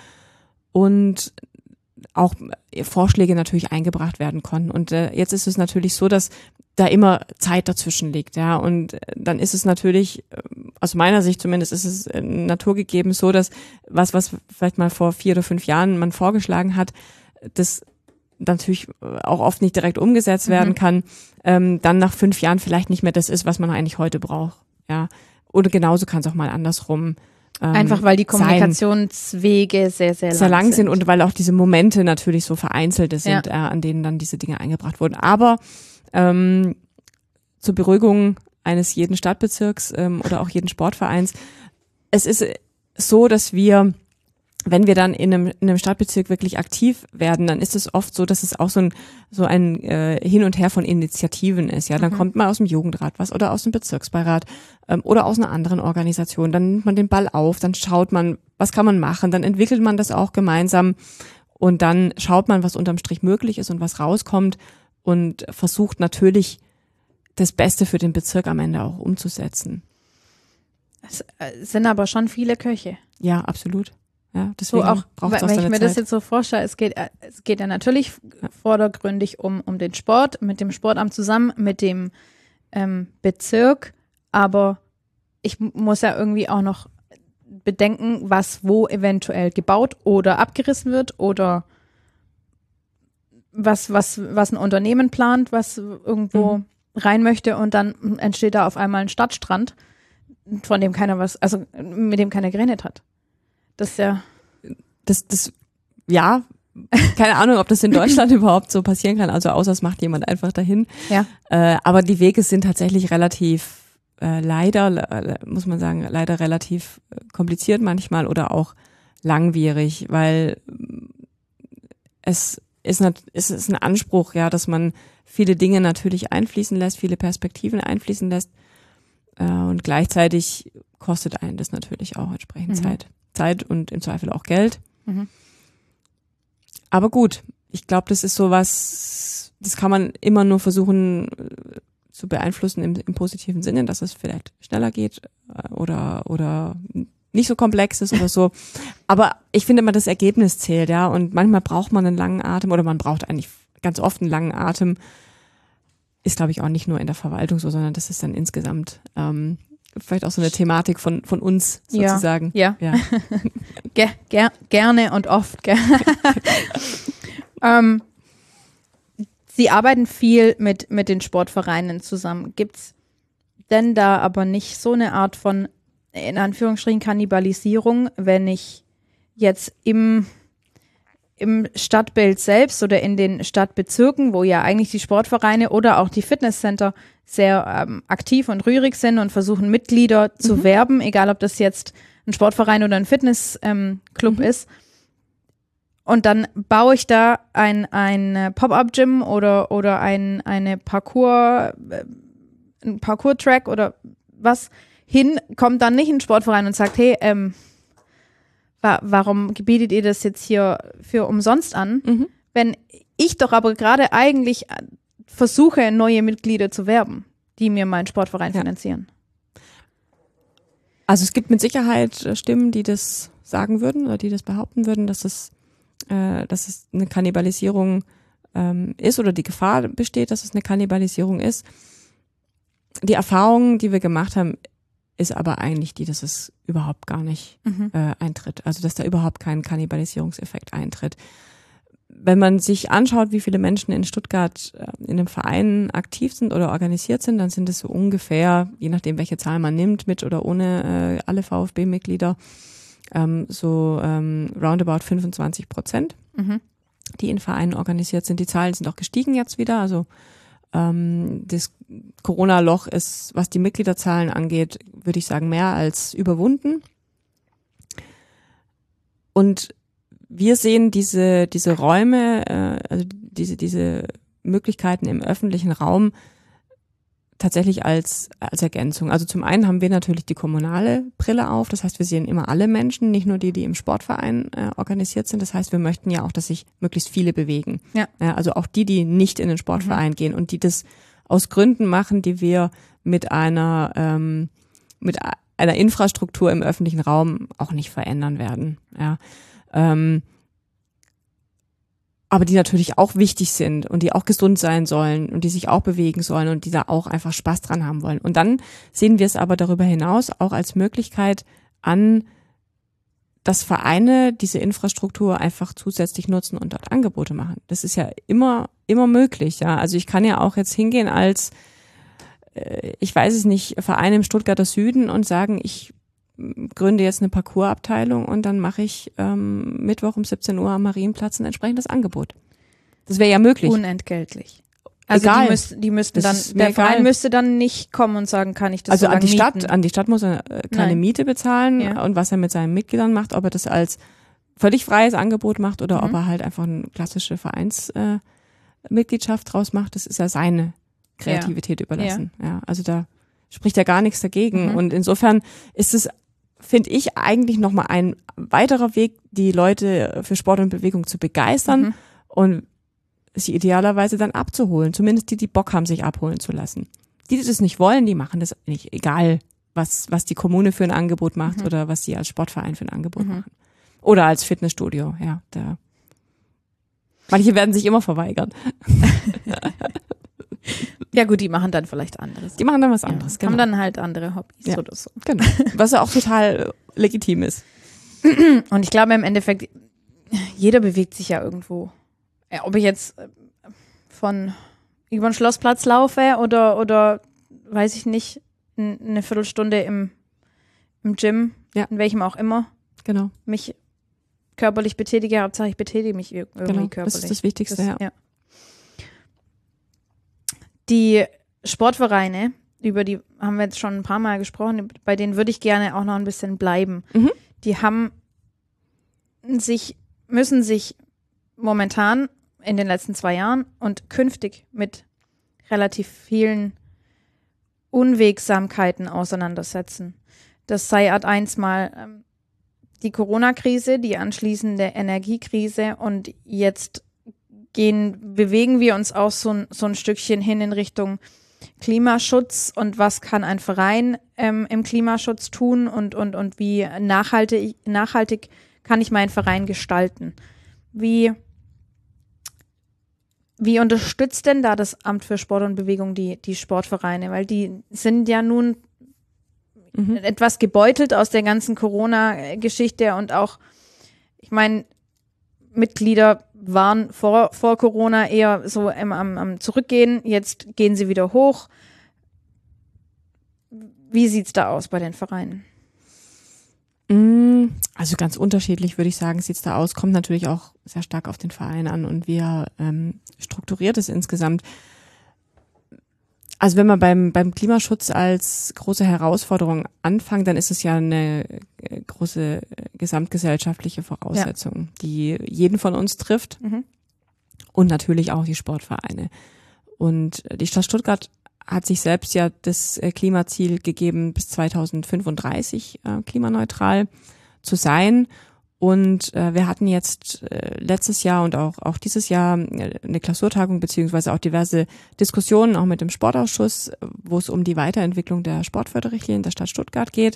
und auch Vorschläge natürlich eingebracht werden konnten. Und äh, jetzt ist es natürlich so, dass da immer Zeit dazwischen liegt, ja. Und dann ist es natürlich aus meiner Sicht zumindest ist es äh, naturgegeben so, dass was, was vielleicht mal vor vier oder fünf Jahren man vorgeschlagen hat, das natürlich auch oft nicht direkt umgesetzt werden Mhm. kann, ähm, dann nach fünf Jahren vielleicht nicht mehr das ist, was man eigentlich heute braucht. Ja. Oder genauso kann es auch mal andersrum ähm, Einfach weil die sein. Kommunikationswege sehr, sehr lang, sehr lang sind. sind. Und weil auch diese Momente natürlich so vereinzelte sind, Ja. äh, an denen dann diese Dinge eingebracht wurden. Aber ähm, zur Beruhigung eines jeden Stadtbezirks ähm, oder auch jeden Sportvereins, es ist so, dass wir, wenn wir dann in einem, in einem Stadtbezirk wirklich aktiv werden, dann ist es oft so, dass es auch so ein so ein äh, Hin und Her von Initiativen ist. Ja, dann Mhm. kommt mal aus dem Jugendrat was oder aus dem Bezirksbeirat ähm, oder aus einer anderen Organisation. Dann nimmt man den Ball auf, dann schaut man, was kann man machen, dann entwickelt man das auch gemeinsam und dann schaut man, was unterm Strich möglich ist und was rauskommt und versucht natürlich das Beste für den Bezirk am Ende auch umzusetzen. Es äh, sind aber schon viele Köche. Ja, absolut. Ja, So deswegen auch, braucht es auch wenn ich seine mir Zeit. das jetzt so vorstelle, es geht, äh, es geht ja natürlich vordergründig um, um den Sport, mit dem Sportamt zusammen, mit dem ähm, Bezirk, aber ich m- muss ja irgendwie auch noch bedenken, was wo eventuell gebaut oder abgerissen wird oder was, was, was ein Unternehmen plant, was irgendwo Mhm. rein möchte und dann entsteht da auf einmal ein Stadtstrand, von dem keiner was, also mit dem keiner gerechnet hat. Das ist ja, das, das, ja, keine Ahnung, ob das in Deutschland überhaupt so passieren kann, also außer es macht jemand einfach dahin. ja. Äh, aber die Wege sind tatsächlich relativ, äh, leider, äh, muss man sagen, leider relativ äh, kompliziert manchmal oder auch langwierig, weil ähm, es ist, nat- es ist ein Anspruch, ja, dass man viele Dinge natürlich einfließen lässt, viele Perspektiven einfließen lässt äh, und gleichzeitig kostet einen das natürlich auch entsprechend Mhm. Zeit. Zeit und im Zweifel auch Geld. Mhm. Aber gut, ich glaube, das ist sowas, das kann man immer nur versuchen äh, zu beeinflussen im, im positiven Sinne, dass es vielleicht schneller geht äh, oder oder nicht so komplex ist oder so. Aber ich finde immer, das Ergebnis zählt, ja. Und manchmal braucht man einen langen Atem oder man braucht eigentlich ganz oft einen langen Atem. Ist, glaube ich, auch nicht nur in der Verwaltung so, sondern das ist dann insgesamt ähm, vielleicht auch so eine Thematik von von uns Ja. sozusagen. Ja. Ja. Ger ger gerne und oft. Ger ähm, Sie arbeiten viel mit, mit den Sportvereinen zusammen. Gibt's denn da aber nicht so eine Art von, in Anführungsstrichen, Kannibalisierung, wenn ich jetzt im, im Stadtbild selbst oder in den Stadtbezirken, wo ja eigentlich die Sportvereine oder auch die Fitnesscenter sehr ähm, aktiv und rührig sind und versuchen, Mitglieder zu Mhm. werben, egal ob das jetzt ein Sportverein oder ein Fitnessclub ähm, Club Mhm. ist. Und dann baue ich da ein, ein äh, Pop-up-Gym oder, oder ein, eine Parkour, äh, ein Parkour-Track oder was hin, kommt dann nicht ein Sportverein und sagt, hey, ähm, wa warum bietet ihr das jetzt hier für umsonst an? Mhm. Wenn ich doch aber gerade eigentlich äh, versuche, neue Mitglieder zu werben, die mir meinen Sportverein Ja. finanzieren. Also es gibt mit Sicherheit äh, Stimmen, die das sagen würden oder die das behaupten würden, dass es, äh, dass es eine Kannibalisierung ähm, ist oder die Gefahr besteht, dass es eine Kannibalisierung ist. Die Erfahrung, die wir gemacht haben, ist aber eigentlich die, dass es überhaupt gar nicht Mhm. äh, eintritt. Also dass da überhaupt kein Kannibalisierungseffekt eintritt. Wenn man sich anschaut, wie viele Menschen in Stuttgart äh, in einem Verein aktiv sind oder organisiert sind, dann sind es so ungefähr, je nachdem welche Zahl man nimmt, mit oder ohne äh, alle VfB-Mitglieder, ähm, so ähm, roundabout fünfundzwanzig Prozent, Mhm. die in Vereinen organisiert sind. Die Zahlen sind auch gestiegen jetzt wieder. Also ähm, das Corona-Loch ist, was die Mitgliederzahlen angeht, würde ich sagen, mehr als überwunden. Und wir sehen diese, diese Räume, äh, also diese, diese Möglichkeiten im öffentlichen Raum tatsächlich als, als Ergänzung. Also zum einen haben wir natürlich die kommunale Brille auf. Das heißt, wir sehen immer alle Menschen, nicht nur die, die im Sportverein äh, organisiert sind. Das heißt, wir möchten ja auch, dass sich möglichst viele bewegen. Ja. Ja, also auch die, die nicht in den Sportverein mhm. gehen und die das aus Gründen machen, die wir mit einer, ähm, mit einer Infrastruktur im öffentlichen Raum auch nicht verändern werden. Ja. Ähm, aber die natürlich auch wichtig sind und die auch gesund sein sollen und die sich auch bewegen sollen und die da auch einfach Spaß dran haben wollen. Und dann sehen wir es aber darüber hinaus auch als Möglichkeit an, dass Vereine diese Infrastruktur einfach zusätzlich nutzen und dort Angebote machen. Das ist ja immer, immer möglich, ja. Also ich kann ja auch jetzt hingehen als, äh, ich weiß es nicht, Verein im Stuttgarter Süden und sagen, ich gründe jetzt eine Parcoursabteilung und dann mache ich ähm, Mittwoch um siebzehn Uhr am Marienplatz ein entsprechendes Angebot. Das wäre ja möglich. Unentgeltlich. Also Egal. die, müssten, die müssten Das dann, der egal. Verein müsste dann nicht kommen und sagen, kann ich das Also so an die lange Stadt, mieten? an die Stadt muss er äh, keine Nein. Miete bezahlen Ja. und was er mit seinen Mitgliedern macht, ob er das als völlig freies Angebot macht oder Mhm. ob er halt einfach eine klassische Vereinsmitgliedschaft äh, Mitgliedschaft draus macht, das ist ja seine Kreativität überlassen. Ja. Also da spricht ja gar nichts dagegen. Mhm. Und insofern ist es, finde ich, eigentlich nochmal ein weiterer Weg, die Leute für Sport und Bewegung zu begeistern Mhm. und sie idealerweise dann abzuholen. Zumindest die, die Bock haben, sich abholen zu lassen. Die, die das nicht wollen, die machen das nicht. Egal, was, was die Kommune für ein Angebot macht Mhm. oder was sie als Sportverein für ein Angebot Mhm. machen. Oder als Fitnessstudio, ja. Da. Manche werden sich immer verweigern. Ja gut, die machen dann vielleicht anderes. Die machen dann was anderes, ja, genau. Haben dann halt andere Hobbys Ja. oder so. Genau. Was ja auch total legitim ist. Und ich glaube im Endeffekt, jeder bewegt sich ja irgendwo. Ja, ob ich jetzt äh, von über den Schlossplatz laufe oder, oder weiß ich nicht, n- eine Viertelstunde im, im Gym, Ja. in welchem auch immer, Genau. mich körperlich betätige, Hauptsache ich betätige mich ir- irgendwie Genau. körperlich. Das ist das Wichtigste, Das- ja. ja. Die Sportvereine, über die haben wir jetzt schon ein paar Mal gesprochen, bei denen würde ich gerne auch noch ein bisschen bleiben. Mhm. Die haben sich, müssen sich momentan in den letzten zwei Jahren und künftig mit relativ vielen Unwegsamkeiten auseinandersetzen. Das sei Art eins mal ähm, die Corona-Krise, die anschließende Energiekrise und jetzt gehen, bewegen wir uns auch so ein, so ein Stückchen hin in Richtung Klimaschutz und was kann ein Verein ähm, im Klimaschutz tun und, und, und wie nachhaltig, nachhaltig kann ich meinen Verein gestalten. Wie, wie unterstützt denn da das Amt für Sport und Bewegung die, die Sportvereine? Weil die sind ja nun Mhm. etwas gebeutelt aus der ganzen Corona-Geschichte und auch, ich meine, Mitglieder waren vor, vor Corona eher so am, am, am Zurückgehen, jetzt gehen sie wieder hoch. Wie sieht's da aus bei den Vereinen? Also ganz unterschiedlich würde ich sagen, sieht's da aus. Kommt natürlich auch sehr stark auf den Verein an und wie er ähm, strukturiert ist insgesamt. Also wenn man beim beim Klimaschutz als große Herausforderung anfangen, dann ist es ja eine äh, große äh, gesamtgesellschaftliche Voraussetzung, ja, die jeden von uns trifft, Mhm. und natürlich auch die Sportvereine. Und die Stadt Stuttgart hat sich selbst ja das äh, Klimaziel gegeben, bis zweitausendfünfunddreißig äh, klimaneutral zu sein. Und äh, wir hatten jetzt äh, letztes Jahr und auch auch dieses Jahr äh, eine Klausurtagung beziehungsweise auch diverse Diskussionen, auch mit dem Sportausschuss, äh, wo es um die Weiterentwicklung der Sportförderrichtlinien der Stadt Stuttgart geht,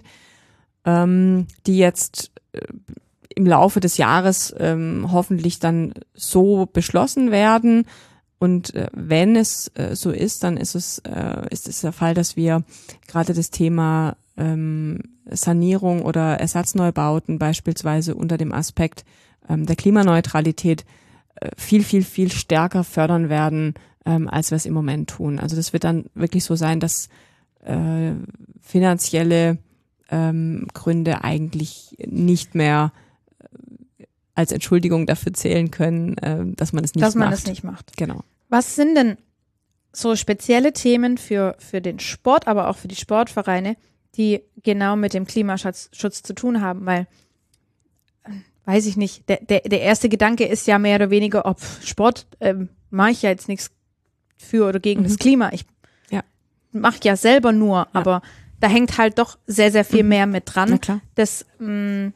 ähm, die jetzt äh, im Laufe des Jahres ähm, hoffentlich dann so beschlossen werden. Und äh, wenn es äh, so ist, dann ist es äh, ist es der Fall, dass wir gerade das Thema ähm, Sanierung oder Ersatzneubauten beispielsweise unter dem Aspekt ähm, der Klimaneutralität äh, viel, viel, viel stärker fördern werden, ähm, als wir es im Moment tun. Also das wird dann wirklich so sein, dass äh, finanzielle ähm, Gründe eigentlich nicht mehr äh, als Entschuldigung dafür zählen können, äh, dass man es nicht macht. Dass man es nicht macht. Genau. Was sind denn so spezielle Themen für, für den Sport, aber auch für die Sportvereine, die genau mit dem Klimaschutz Schutz zu tun haben? Weil, äh, weiß ich nicht, der, der, der erste Gedanke ist ja mehr oder weniger, ob Sport, ähm, mache ich ja jetzt nichts für oder gegen Mhm. das Klima. Ich Ja. mache ja selber nur, Ja. aber da hängt halt doch sehr, sehr viel Mhm. mehr mit Na dran, klar. dass mh,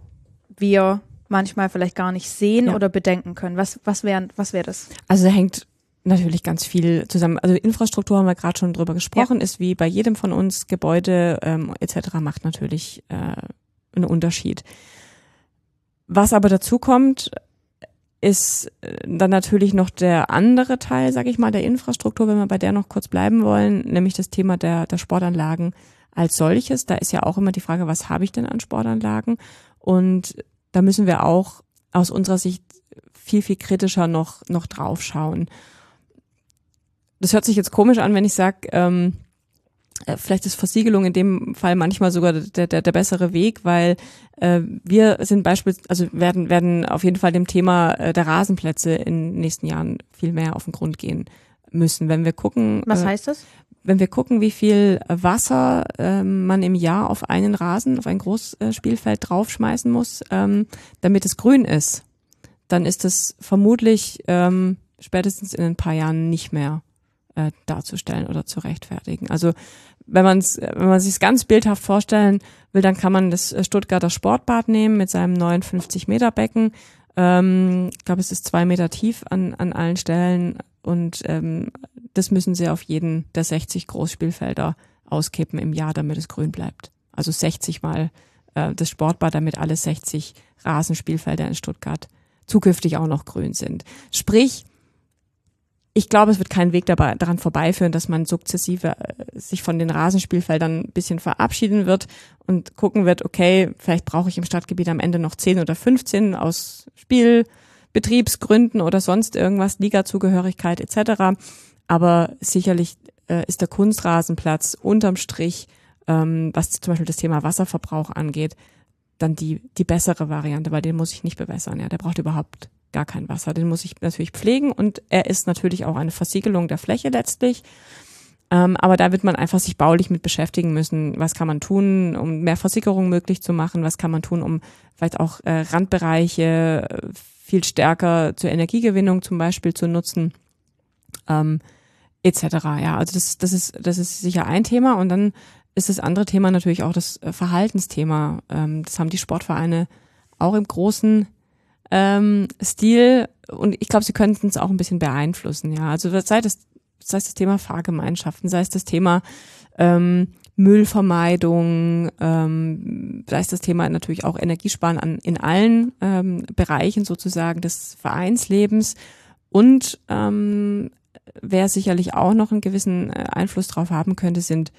wir manchmal vielleicht gar nicht sehen Ja. oder bedenken können. Was, was wäre was wär das? Also da hängt natürlich ganz viel zusammen. Also Infrastruktur haben wir gerade schon drüber gesprochen, ist wie bei jedem von uns, Gebäude ähm, et cetera macht natürlich äh, einen Unterschied. Was aber dazu kommt, ist dann natürlich noch der andere Teil, sage ich mal, der Infrastruktur, wenn wir bei der noch kurz bleiben wollen, nämlich das Thema der, der Sportanlagen als solches. Da ist ja auch immer die Frage, was habe ich denn an Sportanlagen? Und da müssen wir auch aus unserer Sicht viel, viel kritischer noch, noch drauf schauen. Das hört sich jetzt komisch an, wenn ich sage, ähm, vielleicht ist Versiegelung in dem Fall manchmal sogar der, der, der bessere Weg, weil äh, wir sind beispielsweise, also werden, werden auf jeden Fall dem Thema äh, der Rasenplätze in den nächsten Jahren viel mehr auf den Grund gehen müssen. Wenn wir gucken. Was heißt das? Wenn wir gucken, wie viel Wasser ähm, man im Jahr auf einen Rasen, auf ein Großspielfeld draufschmeißen muss, ähm, damit es grün ist, dann ist es vermutlich ähm, spätestens in ein paar Jahren nicht mehr äh, darzustellen oder zu rechtfertigen. Also wenn man es, wenn man sich es ganz bildhaft vorstellen will, dann kann man das Stuttgarter Sportbad nehmen mit seinem neunundfünfzig Meter Becken. Ähm, ich glaube, es ist zwei Meter tief an an allen Stellen und ähm, das müssen sie auf jeden der sechzig Großspielfelder auskippen im Jahr, damit es grün bleibt. Also sechzig mal äh, das Sportbad, damit alle sechzig Rasenspielfelder in Stuttgart zukünftig auch noch grün sind. Sprich, ich glaube, es wird kein Weg dabei, daran vorbeiführen, dass man sukzessive äh, sich von den Rasenspielfeldern ein bisschen verabschieden wird und gucken wird, okay, vielleicht brauche ich im Stadtgebiet am Ende noch zehn oder fünfzehn aus Spielbetriebsgründen oder sonst irgendwas, Ligazugehörigkeit et cetera. Aber sicherlich äh, ist der Kunstrasenplatz unterm Strich, ähm, was zum Beispiel das Thema Wasserverbrauch angeht, dann die die bessere Variante, weil den muss ich nicht bewässern. Ja, der braucht überhaupt gar kein Wasser. Den muss ich natürlich pflegen und er ist natürlich auch eine Versiegelung der Fläche letztlich. Ähm, aber da wird man einfach sich baulich mit beschäftigen müssen. Was kann man tun, um mehr Versickerung möglich zu machen? Was kann man tun, um vielleicht auch äh, Randbereiche äh, viel stärker zur Energiegewinnung zum Beispiel zu nutzen? Ähm, et cetera. Ja, also das, das ist, das ist sicher ein Thema. Und dann ist das andere Thema natürlich auch das Verhaltensthema. Ähm, das haben die Sportvereine auch im großen ähm, Stil. Und ich glaube, sie könnten es auch ein bisschen beeinflussen. Ja, also sei das, sei es das Thema Fahrgemeinschaften, sei es das Thema ähm, Müllvermeidung, ähm, sei es das Thema natürlich auch Energiesparen an in allen ähm, Bereichen sozusagen des Vereinslebens. Und ähm, wer sicherlich auch noch einen gewissen Einfluss drauf haben könnte, sind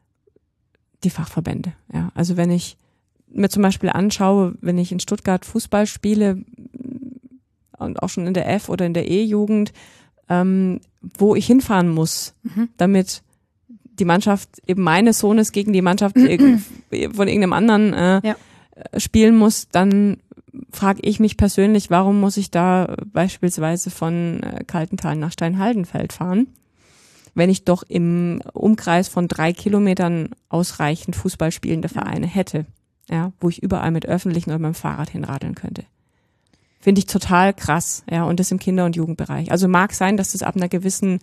die Fachverbände. Ja, also wenn ich mir zum Beispiel anschaue, wenn ich in Stuttgart Fußball spiele und auch schon in der F- oder in der E-Jugend, ähm, wo ich hinfahren muss, mhm. damit die Mannschaft eben meines Sohnes gegen die Mannschaft von irgendeinem anderen äh, ja. spielen muss, dann frage ich mich persönlich, warum muss ich da beispielsweise von äh, Kaltental nach Steinhaldenfeld fahren, wenn ich doch im Umkreis von drei Kilometern ausreichend Fußball spielende Vereine hätte, ja, wo ich überall mit öffentlichen oder mit dem Fahrrad hinradeln könnte. Finde ich total krass, ja, und das im Kinder- und Jugendbereich. Also mag sein, dass das ab einer gewissen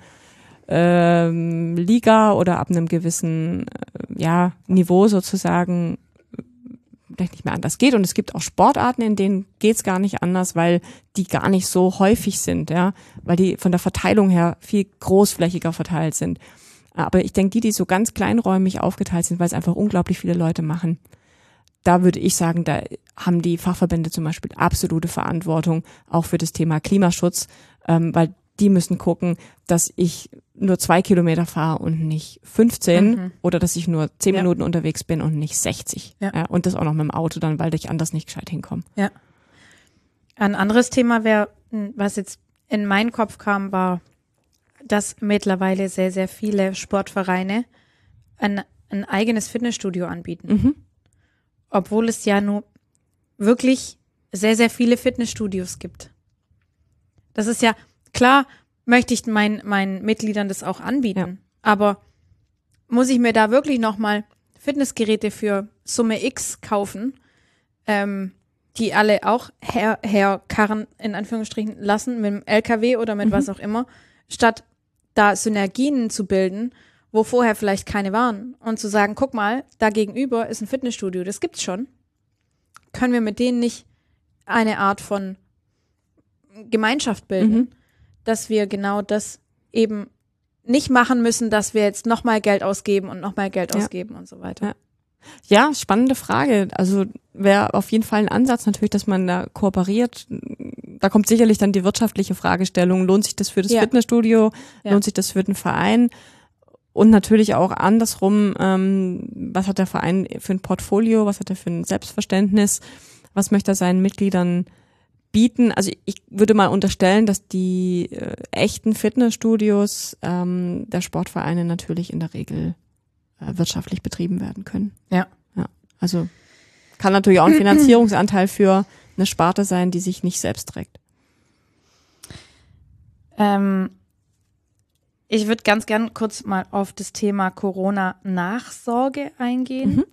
ähm, Liga oder ab einem gewissen äh, ja, Niveau sozusagen vielleicht nicht mehr anders geht. Und es gibt auch Sportarten, in denen geht's gar nicht anders, weil die gar nicht so häufig sind, ja, weil die von der Verteilung her viel großflächiger verteilt sind. Aber ich denke, die, die so ganz kleinräumig aufgeteilt sind, weil es einfach unglaublich viele Leute machen, da würde ich sagen, da haben die Fachverbände zum Beispiel absolute Verantwortung auch für das Thema Klimaschutz, ähm, weil die müssen gucken, dass ich nur zwei Kilometer fahre und nicht fünfzehn mhm. oder dass ich nur zehn ja. Minuten unterwegs bin und nicht sechzig. Ja. Ja, und das auch noch mit dem Auto dann, weil ich anders nicht gescheit hinkomme. Ja. Ein anderes Thema wäre, was jetzt in meinen Kopf kam, war, dass mittlerweile sehr, sehr viele Sportvereine ein, ein eigenes Fitnessstudio anbieten. Mhm. Obwohl es ja nur wirklich sehr, sehr viele Fitnessstudios gibt. Das ist ja, klar möchte ich meinen meinen Mitgliedern das auch anbieten, ja. aber muss ich mir da wirklich nochmal Fitnessgeräte für Summe X kaufen, ähm, die alle auch her, herkarren, in Anführungsstrichen, lassen, mit dem L K W oder mit mhm. was auch immer, statt da Synergien zu bilden, wo vorher vielleicht keine waren und zu sagen, guck mal, da gegenüber ist ein Fitnessstudio, das gibt's schon. Können wir mit denen nicht eine Art von Gemeinschaft bilden, mhm. dass wir genau das eben nicht machen müssen, dass wir jetzt nochmal Geld ausgeben und nochmal Geld ja. ausgeben und so weiter. Ja. Ja, spannende Frage. Also wäre auf jeden Fall ein Ansatz natürlich, dass man da kooperiert, da kommt sicherlich dann die wirtschaftliche Fragestellung, lohnt sich das für das Ja. Fitnessstudio, Ja. lohnt sich das für den Verein und natürlich auch andersrum, ähm, was hat der Verein für ein Portfolio, was hat er für ein Selbstverständnis, was möchte er seinen Mitgliedern bieten. Also ich würde mal unterstellen, dass die äh, echten Fitnessstudios ähm, der Sportvereine natürlich in der Regel äh, wirtschaftlich betrieben werden können. Ja. Ja, also kann natürlich auch ein Finanzierungsanteil für eine Sparte sein, die sich nicht selbst trägt. Ähm, ich würde ganz gern kurz mal auf das Thema Corona-Nachsorge eingehen, Mhm.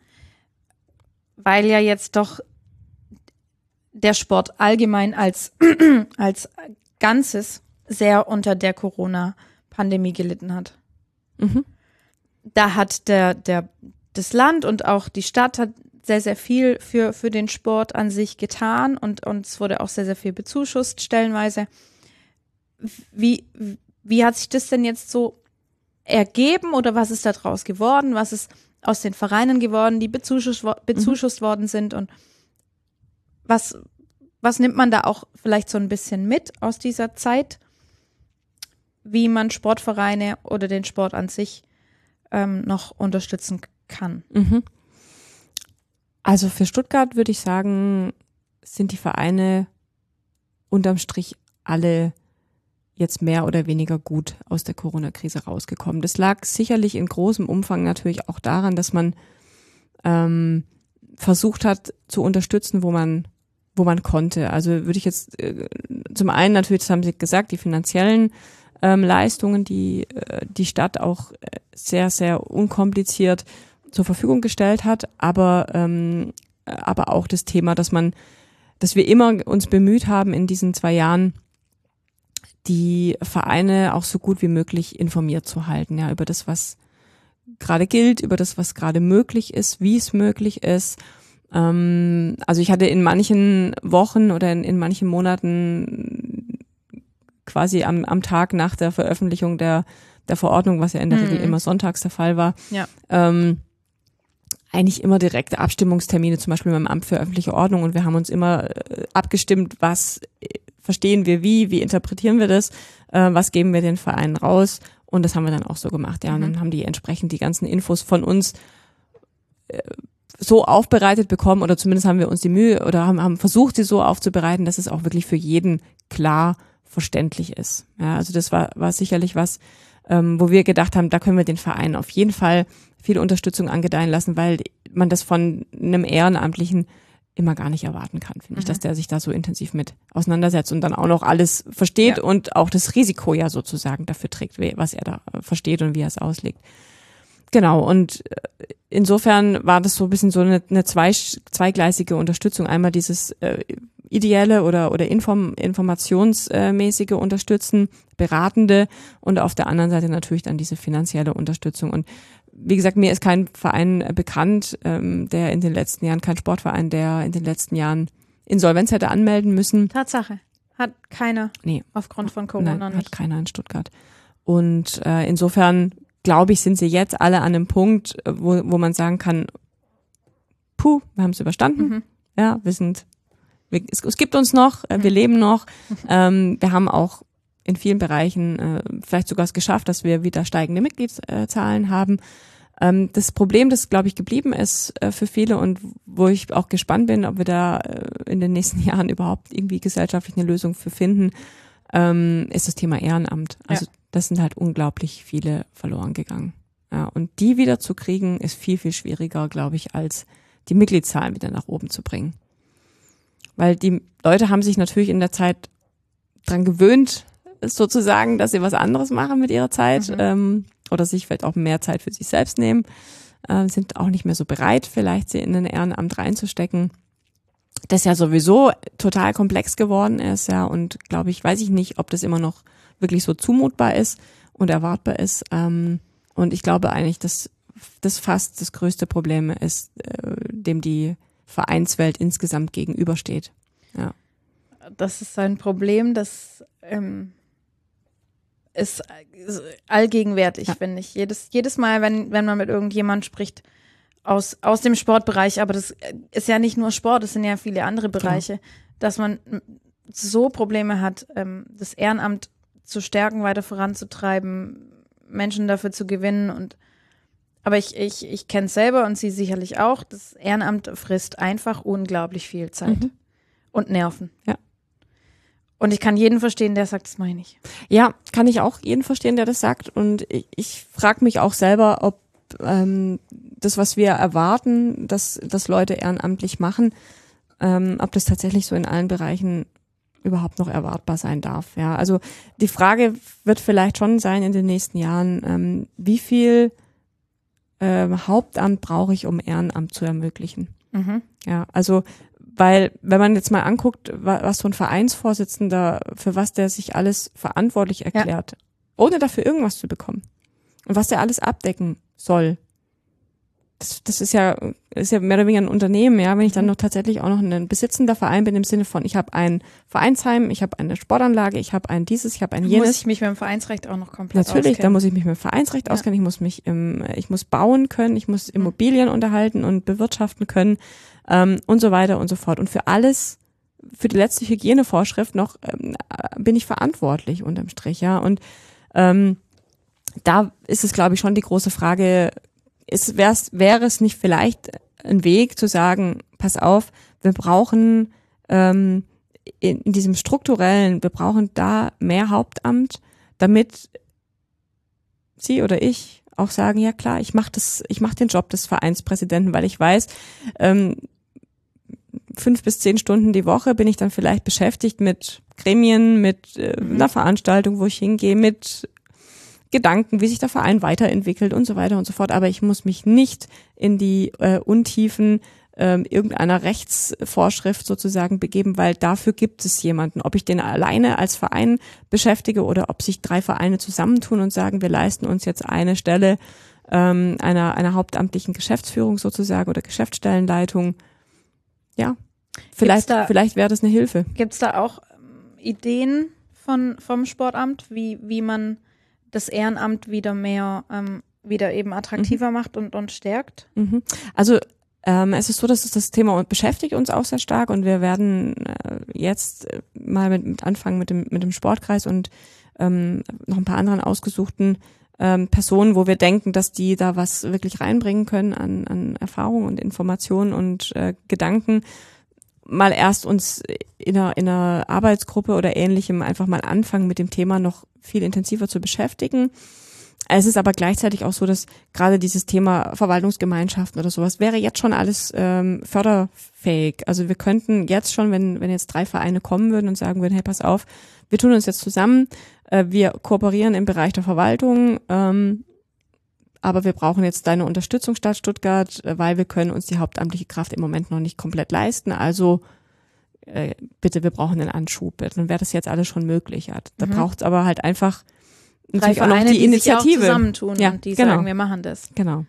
weil ja jetzt doch der Sport allgemein als, als Ganzes sehr unter der Corona-Pandemie gelitten hat. Mhm. Da hat der, der, das Land und auch die Stadt hat sehr, sehr viel für, für den Sport an sich getan und, und es wurde auch sehr, sehr viel bezuschusst stellenweise. Wie, wie hat sich das denn jetzt so ergeben oder was ist da draus geworden? Was ist aus den Vereinen geworden, die bezuschusst, bezuschusst mhm. worden sind und was, was nimmt man da auch vielleicht so ein bisschen mit aus dieser Zeit, wie man Sportvereine oder den Sport an sich ähm, noch unterstützen kann? Mhm. Also für Stuttgart würde ich sagen, sind die Vereine unterm Strich alle jetzt mehr oder weniger gut aus der Corona-Krise rausgekommen. Das lag sicherlich in großem Umfang natürlich auch daran, dass man ähm, versucht hat zu unterstützen, wo man wo man konnte. Also würde ich jetzt äh, zum einen natürlich, das haben Sie gesagt, die finanziellen ähm, Leistungen, die äh, die Stadt auch äh, sehr, sehr unkompliziert zur Verfügung gestellt hat, aber ähm, aber auch das Thema, dass man, dass wir immer uns bemüht haben in diesen zwei Jahren, die Vereine auch so gut wie möglich informiert zu halten, ja, über das, was gerade gilt, über das, was gerade möglich ist, wie es möglich ist. Ähm, also ich hatte in manchen Wochen oder in, in manchen Monaten quasi am, am Tag nach der Veröffentlichung der, der Verordnung, was ja in der mhm. Regel immer sonntags der Fall war, ja. ähm, eigentlich immer direkte Abstimmungstermine, zum Beispiel beim Amt für öffentliche Ordnung, und wir haben uns immer äh, abgestimmt, was äh, verstehen wir wie, wie interpretieren wir das, äh, was geben wir den Vereinen raus, und das haben wir dann auch so gemacht, ja, und Mhm. dann haben die entsprechend die ganzen Infos von uns äh, so aufbereitet bekommen, oder zumindest haben wir uns die Mühe oder haben, haben versucht, sie so aufzubereiten, dass es auch wirklich für jeden klar verständlich ist. Ja, also das war, war sicherlich was, ähm, wo wir gedacht haben, da können wir den Verein auf jeden Fall viel Unterstützung angedeihen lassen, weil man das von einem Ehrenamtlichen immer gar nicht erwarten kann, finde ich, Mhm. dass der sich da so intensiv mit auseinandersetzt und dann auch noch alles versteht Ja. und auch das Risiko ja sozusagen dafür trägt, was er da versteht und wie er es auslegt. Genau, und insofern war das so ein bisschen so eine, eine zwei, zweigleisige Unterstützung. Einmal dieses äh, ideelle oder oder inform, informationsmäßige Unterstützen, beratende, und auf der anderen Seite natürlich dann diese finanzielle Unterstützung. Und wie gesagt, mir ist kein Verein bekannt, ähm, der in den letzten Jahren, kein Sportverein, der in den letzten Jahren Insolvenz hätte anmelden müssen. Tatsache. Hat keiner Nee. aufgrund von Corona Nein, nicht. hat keiner in Stuttgart. Und äh, insofern glaube ich, sind sie jetzt alle an einem Punkt, wo, wo man sagen kann, puh, wir haben es überstanden. Mhm. Ja, wir sind, wir, es, es gibt uns noch, äh, wir leben noch. Ähm, wir haben auch in vielen Bereichen äh, vielleicht sogar es geschafft, dass wir wieder steigende Mitgliedszahlen haben. Ähm, das Problem, das, glaube ich, geblieben ist äh, für viele und wo ich auch gespannt bin, ob wir da äh, in den nächsten Jahren überhaupt irgendwie gesellschaftlich eine Lösung für finden, ähm, ist das Thema Ehrenamt. Also ja. Das sind halt unglaublich viele verloren gegangen. Ja, und die wieder zu kriegen, ist viel, viel schwieriger, glaube ich, als die Mitgliedszahlen wieder nach oben zu bringen. Weil die Leute haben sich natürlich in der Zeit dran gewöhnt, sozusagen, dass sie was anderes machen mit ihrer Zeit mhm. ähm, oder sich vielleicht auch mehr Zeit für sich selbst nehmen, äh, sind auch nicht mehr so bereit, vielleicht sie in ein Ehrenamt reinzustecken, das ja sowieso total komplex geworden ist, ja, und glaube ich, weiß ich nicht, ob das immer noch wirklich so zumutbar ist und erwartbar ist. Ähm, und ich glaube eigentlich, dass das fast das größte Problem ist, äh, dem die Vereinswelt insgesamt gegenübersteht. Ja. Das ist ein Problem, das ähm, ist, ist allgegenwärtig, ja. finde ich. Jedes, jedes Mal, wenn, wenn man mit irgendjemand spricht aus, aus dem Sportbereich, aber das ist ja nicht nur Sport, es sind ja viele andere Bereiche, genau. dass man so Probleme hat, ähm, das Ehrenamt zu stärken, weiter voranzutreiben, Menschen dafür zu gewinnen. Und aber ich, ich, ich kenne es selber und Sie sicherlich auch, das Ehrenamt frisst einfach unglaublich viel Zeit Mhm. und Nerven. Ja. Und ich kann jeden verstehen, der sagt, das meine ich. Ja, kann ich auch jeden verstehen, der das sagt. Und ich, ich frage mich auch selber, ob ähm, das, was wir erwarten, dass, dass Leute ehrenamtlich machen, ähm, ob das tatsächlich so in allen Bereichen überhaupt noch erwartbar sein darf. Ja, also die Frage wird vielleicht schon sein in den nächsten Jahren, ähm, wie viel ähm, Hauptamt brauche ich, um Ehrenamt zu ermöglichen? Mhm. Ja, also weil, wenn man jetzt mal anguckt, was so ein Vereinsvorsitzender, für was der sich alles verantwortlich erklärt, ja. ohne dafür irgendwas zu bekommen und was der alles abdecken soll, das, das ist ja, ist ja mehr oder weniger ein Unternehmen, ja, wenn ich dann noch tatsächlich auch noch ein besitzender Verein bin, im Sinne von, ich habe ein Vereinsheim, ich habe eine Sportanlage, ich habe ein dieses, ich habe ein jenes. Muss ich mich mit dem Vereinsrecht auch noch komplett Natürlich, auskennen. da muss ich mich mit dem Vereinsrecht ja. auskennen, ich muss mich im, ich muss bauen können, ich muss Immobilien mhm. unterhalten und bewirtschaften können ähm, und so weiter und so fort. Und für alles, für die letzte Hygienevorschrift noch ähm, bin ich verantwortlich unterm Strich, ja. Und ähm, da ist es, glaube ich, schon die große Frage, ist, wär's, wäre es nicht vielleicht ein Weg zu sagen, pass auf, wir brauchen ähm, in, in diesem strukturellen, wir brauchen da mehr Hauptamt, damit Sie oder ich auch sagen, ja klar, ich mache das, ich mache den Job des Vereinspräsidenten, weil ich weiß, ähm, fünf bis zehn Stunden die Woche bin ich dann vielleicht beschäftigt mit Gremien, mit äh, mhm. einer Veranstaltung, wo ich hingehe, mit Gedanken, wie sich der Verein weiterentwickelt und so weiter und so fort. Aber ich muss mich nicht in die äh, Untiefen äh, irgendeiner Rechtsvorschrift sozusagen begeben, weil dafür gibt es jemanden. Ob ich den alleine als Verein beschäftige oder ob sich drei Vereine zusammentun und sagen, wir leisten uns jetzt eine Stelle ähm, einer, einer hauptamtlichen Geschäftsführung sozusagen oder Geschäftsstellenleitung. Ja, vielleicht, da, vielleicht wäre das eine Hilfe. Gibt es da auch Ideen von, vom Sportamt, wie, wie man das Ehrenamt wieder mehr, ähm, wieder eben attraktiver mhm. macht und, und stärkt? Mhm. Also ähm, es ist so, dass das Thema beschäftigt uns auch sehr stark und wir werden äh, jetzt mal mit, mit anfangen mit dem, mit dem Sportkreis und ähm, noch ein paar anderen ausgesuchten ähm, Personen, wo wir denken, dass die da was wirklich reinbringen können an, an Erfahrung und Informationen und äh, Gedanken, mal erst uns in einer, in einer Arbeitsgruppe oder Ähnlichem einfach mal anfangen, mit dem Thema noch viel intensiver zu beschäftigen. Es ist aber gleichzeitig auch so, dass gerade dieses Thema Verwaltungsgemeinschaften oder sowas wäre jetzt schon alles ähm, förderfähig. Also wir könnten jetzt schon, wenn wenn jetzt drei Vereine kommen würden und sagen würden, hey, pass auf, wir tun uns jetzt zusammen, äh, wir kooperieren im Bereich der Verwaltung, ähm, aber wir brauchen jetzt deine Unterstützung, Stadt Stuttgart, weil wir können uns die hauptamtliche Kraft im Moment noch nicht komplett leisten. Also äh, bitte, wir brauchen einen Anschub. Dann wäre das jetzt alles schon möglich. Ja. Da mhm. braucht es aber halt einfach natürlich auch noch die, die Initiative. Sich auch zusammentun ja, und die genau. sagen, wir machen das. Genau.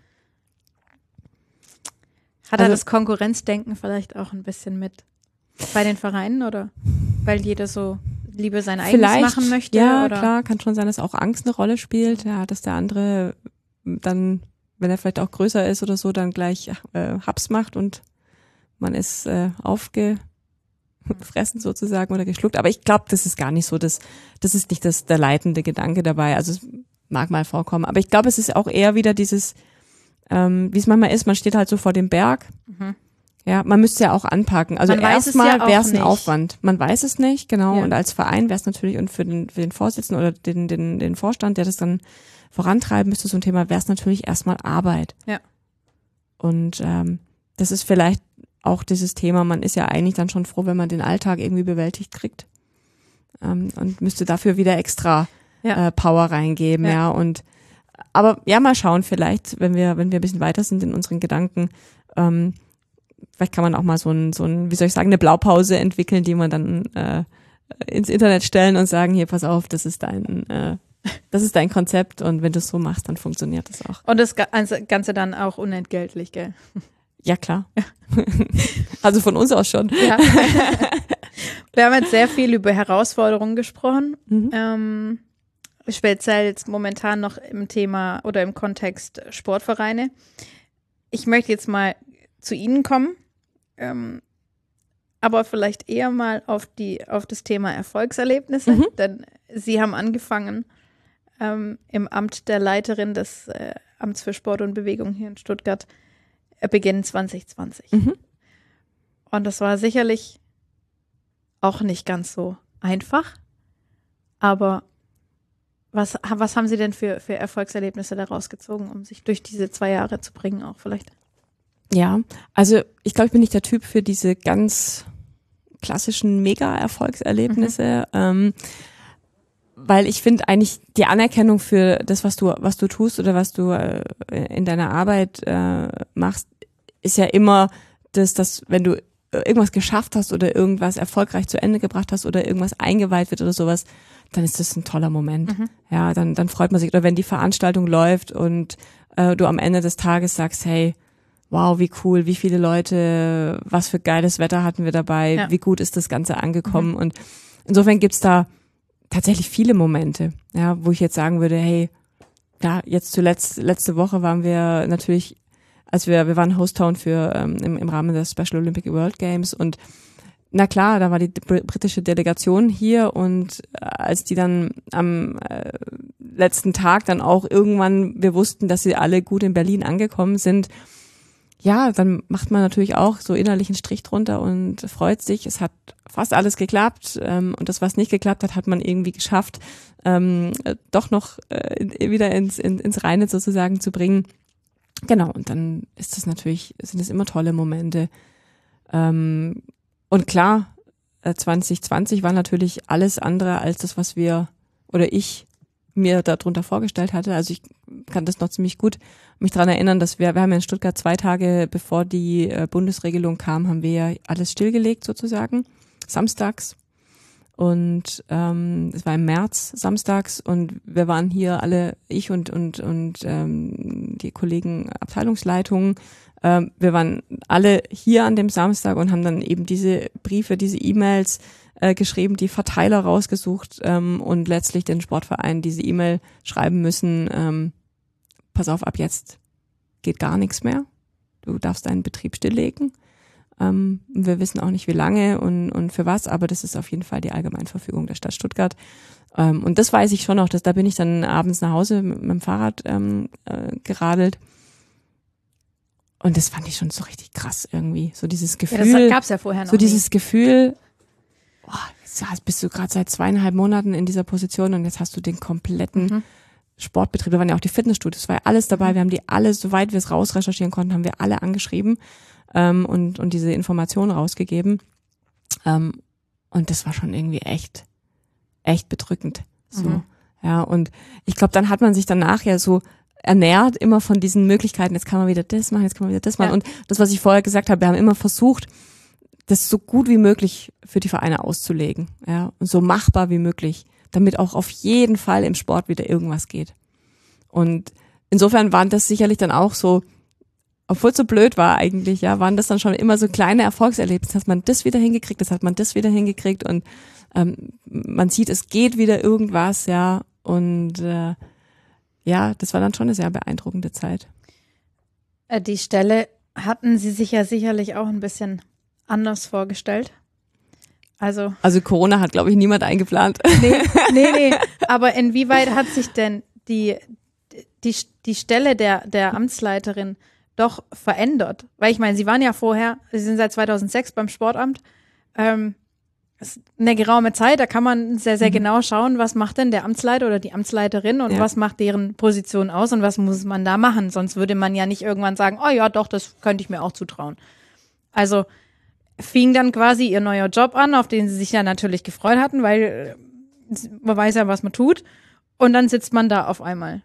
Hat also, er das Konkurrenzdenken vielleicht auch ein bisschen mit bei den Vereinen oder weil jeder so lieber sein eigenes machen möchte? Ja, oder? Klar, kann schon sein, dass auch Angst eine Rolle spielt, ja, dass der andere dann, wenn er vielleicht auch größer ist oder so, dann gleich äh, Haps macht und man ist äh, aufgefressen sozusagen oder geschluckt. Aber ich glaube, das ist gar nicht so, das, das ist nicht das, der leitende Gedanke dabei. Also es mag mal vorkommen. Aber ich glaube, es ist auch eher wieder dieses, ähm, wie es manchmal ist, man steht halt so vor dem Berg. Mhm. Ja, man müsste ja auch anpacken. Also erstmal ja wäre es ein Aufwand. Man weiß es nicht, genau. Ja. Und als Verein wäre es natürlich, und für den, für den Vorsitzenden oder den, den, den Vorstand, der das dann vorantreiben müsste, so ein Thema, wäre es natürlich erstmal Arbeit. Ja. Und ähm, das ist vielleicht auch dieses Thema, man ist ja eigentlich dann schon froh, wenn man den Alltag irgendwie bewältigt kriegt. Ähm, und müsste dafür wieder extra ja. äh, Power reingeben, ja. ja. Und aber ja, mal schauen, vielleicht, wenn wir, wenn wir ein bisschen weiter sind in unseren Gedanken, ähm, vielleicht kann man auch mal so ein, so ein, wie soll ich sagen, eine Blaupause entwickeln, die man dann äh, ins Internet stellen und sagen, hier, pass auf, das ist dein äh, das ist dein Konzept und wenn du es so machst, dann funktioniert das auch. Und das Ganze dann auch unentgeltlich, gell? Ja, klar. Ja. Also von uns aus schon. Ja. Wir haben jetzt sehr viel über Herausforderungen gesprochen. Mhm. Ähm, speziell jetzt momentan noch im Thema oder im Kontext Sportvereine. Ich möchte jetzt mal zu Ihnen kommen. Ähm, aber vielleicht eher mal auf die, auf das Thema Erfolgserlebnisse, Mhm. denn Sie haben angefangen ähm, im Amt der Leiterin des äh, Amts für Sport und Bewegung hier in Stuttgart, äh, Beginn zwanzig zwanzig. Mhm. Und das war sicherlich auch nicht ganz so einfach, aber was, was haben Sie denn für, für Erfolgserlebnisse daraus gezogen, um sich durch diese zwei Jahre zu bringen auch vielleicht? Ja, also ich glaube, ich bin nicht der Typ für diese ganz klassischen Mega-Erfolgserlebnisse, mhm. ähm, weil ich finde eigentlich die Anerkennung für das, was du was du tust oder was du äh, in deiner Arbeit äh, machst, ist ja immer das, dass wenn du irgendwas geschafft hast oder irgendwas erfolgreich zu Ende gebracht hast oder irgendwas eingeweiht wird oder sowas, dann ist das ein toller Moment. Mhm. Ja, dann dann freut man sich. Oder wenn die Veranstaltung läuft und äh, du am Ende des Tages sagst, hey, wow, wie cool, wie viele Leute, was für geiles Wetter hatten wir dabei, ja. Wie gut ist das Ganze angekommen. Mhm. Und insofern gibt's da tatsächlich viele Momente, ja, wo ich jetzt sagen würde, hey, ja, jetzt zuletzt, letzte Woche waren wir natürlich, als wir, wir waren Host-Town für, ähm, im, im Rahmen der Special Olympic World Games und na klar, da war die britische Delegation hier und als die dann am äh, letzten Tag dann auch irgendwann, wir wussten, dass sie alle gut in Berlin angekommen sind, ja, dann macht man natürlich auch so innerlich einen Strich drunter und freut sich. Es hat fast alles geklappt ähm, und das, was nicht geklappt hat, hat man irgendwie geschafft, ähm, doch noch äh, wieder ins, in, ins Reine sozusagen zu bringen. Genau, und dann ist das natürlich, sind es immer tolle Momente. Ähm, und klar, äh, zwanzig zwanzig war natürlich alles andere als das, was wir oder ich mir darunter vorgestellt hatte. Also ich kann das noch ziemlich gut mich daran erinnern, dass wir, wir haben ja in Stuttgart zwei Tage bevor die äh, Bundesregelung kam, haben wir ja alles stillgelegt sozusagen, samstags. Und ähm, es war im März samstags und wir waren hier alle, ich und und und ähm, die Kollegen Abteilungsleitungen, ähm, wir waren alle hier an dem Samstag und haben dann eben diese Briefe, diese E-Mails äh, geschrieben, die Verteiler rausgesucht ähm, und letztlich den Sportverein diese E-Mail schreiben müssen, ähm, pass auf, ab jetzt geht gar nichts mehr, du darfst deinen Betrieb stilllegen. Ähm, wir wissen auch nicht, wie lange und, und für was, aber das ist auf jeden Fall die Allgemeinverfügung der Stadt Stuttgart. Ähm, und das weiß ich schon noch, dass da bin ich dann abends nach Hause mit meinem Fahrrad ähm, äh, geradelt. Und das fand ich schon so richtig krass irgendwie. So dieses Gefühl. Ja, das gab's ja vorher noch So dieses nie. Gefühl, oh, jetzt bist du gerade seit zweieinhalb Monaten in dieser Position und jetzt hast du den kompletten mhm. Sportbetrieb. Da waren ja auch die Fitnessstudios, es war ja alles dabei. Wir haben die alle, soweit wir es rausrecherchieren konnten, haben wir alle angeschrieben. Ähm, und, und diese Informationen rausgegeben. Ähm, und das war schon irgendwie echt, echt bedrückend. So. Mhm. Ja, und ich glaube, dann hat man sich danach ja so ernährt immer von diesen Möglichkeiten. Jetzt kann man wieder das machen, jetzt kann man wieder das machen. Ja. Und das, was ich vorher gesagt habe, wir haben immer versucht, das so gut wie möglich für die Vereine auszulegen. Ja, und so machbar wie möglich, damit auch auf jeden Fall im Sport wieder irgendwas geht. Und insofern waren das sicherlich dann auch so, obwohl es so blöd war eigentlich, ja, waren das dann schon immer so kleine Erfolgserlebnisse. Hat man das wieder hingekriegt, das hat man das wieder hingekriegt und ähm, man sieht, es geht wieder irgendwas, ja. Und äh, ja, das war dann schon eine sehr beeindruckende Zeit. Die Stelle hatten Sie sich ja sicherlich auch ein bisschen anders vorgestellt. Also, also Corona hat, glaube ich, niemand eingeplant. Nee, nee, nee. Aber inwieweit hat sich denn die, die, die Stelle der, der Amtsleiterin doch verändert? Weil ich meine, Sie waren ja vorher, Sie sind seit zweitausendsechs beim Sportamt, ähm, das ist eine geraume Zeit, da kann man sehr, sehr mhm. genau schauen, was macht denn der Amtsleiter oder die Amtsleiterin und ja. was macht deren Position aus und was muss man da machen, sonst würde man ja nicht irgendwann sagen, oh ja, doch, das könnte ich mir auch zutrauen. Also fing dann quasi Ihr neuer Job an, auf den Sie sich ja natürlich gefreut hatten, weil man weiß ja, was man tut und dann sitzt man da auf einmal.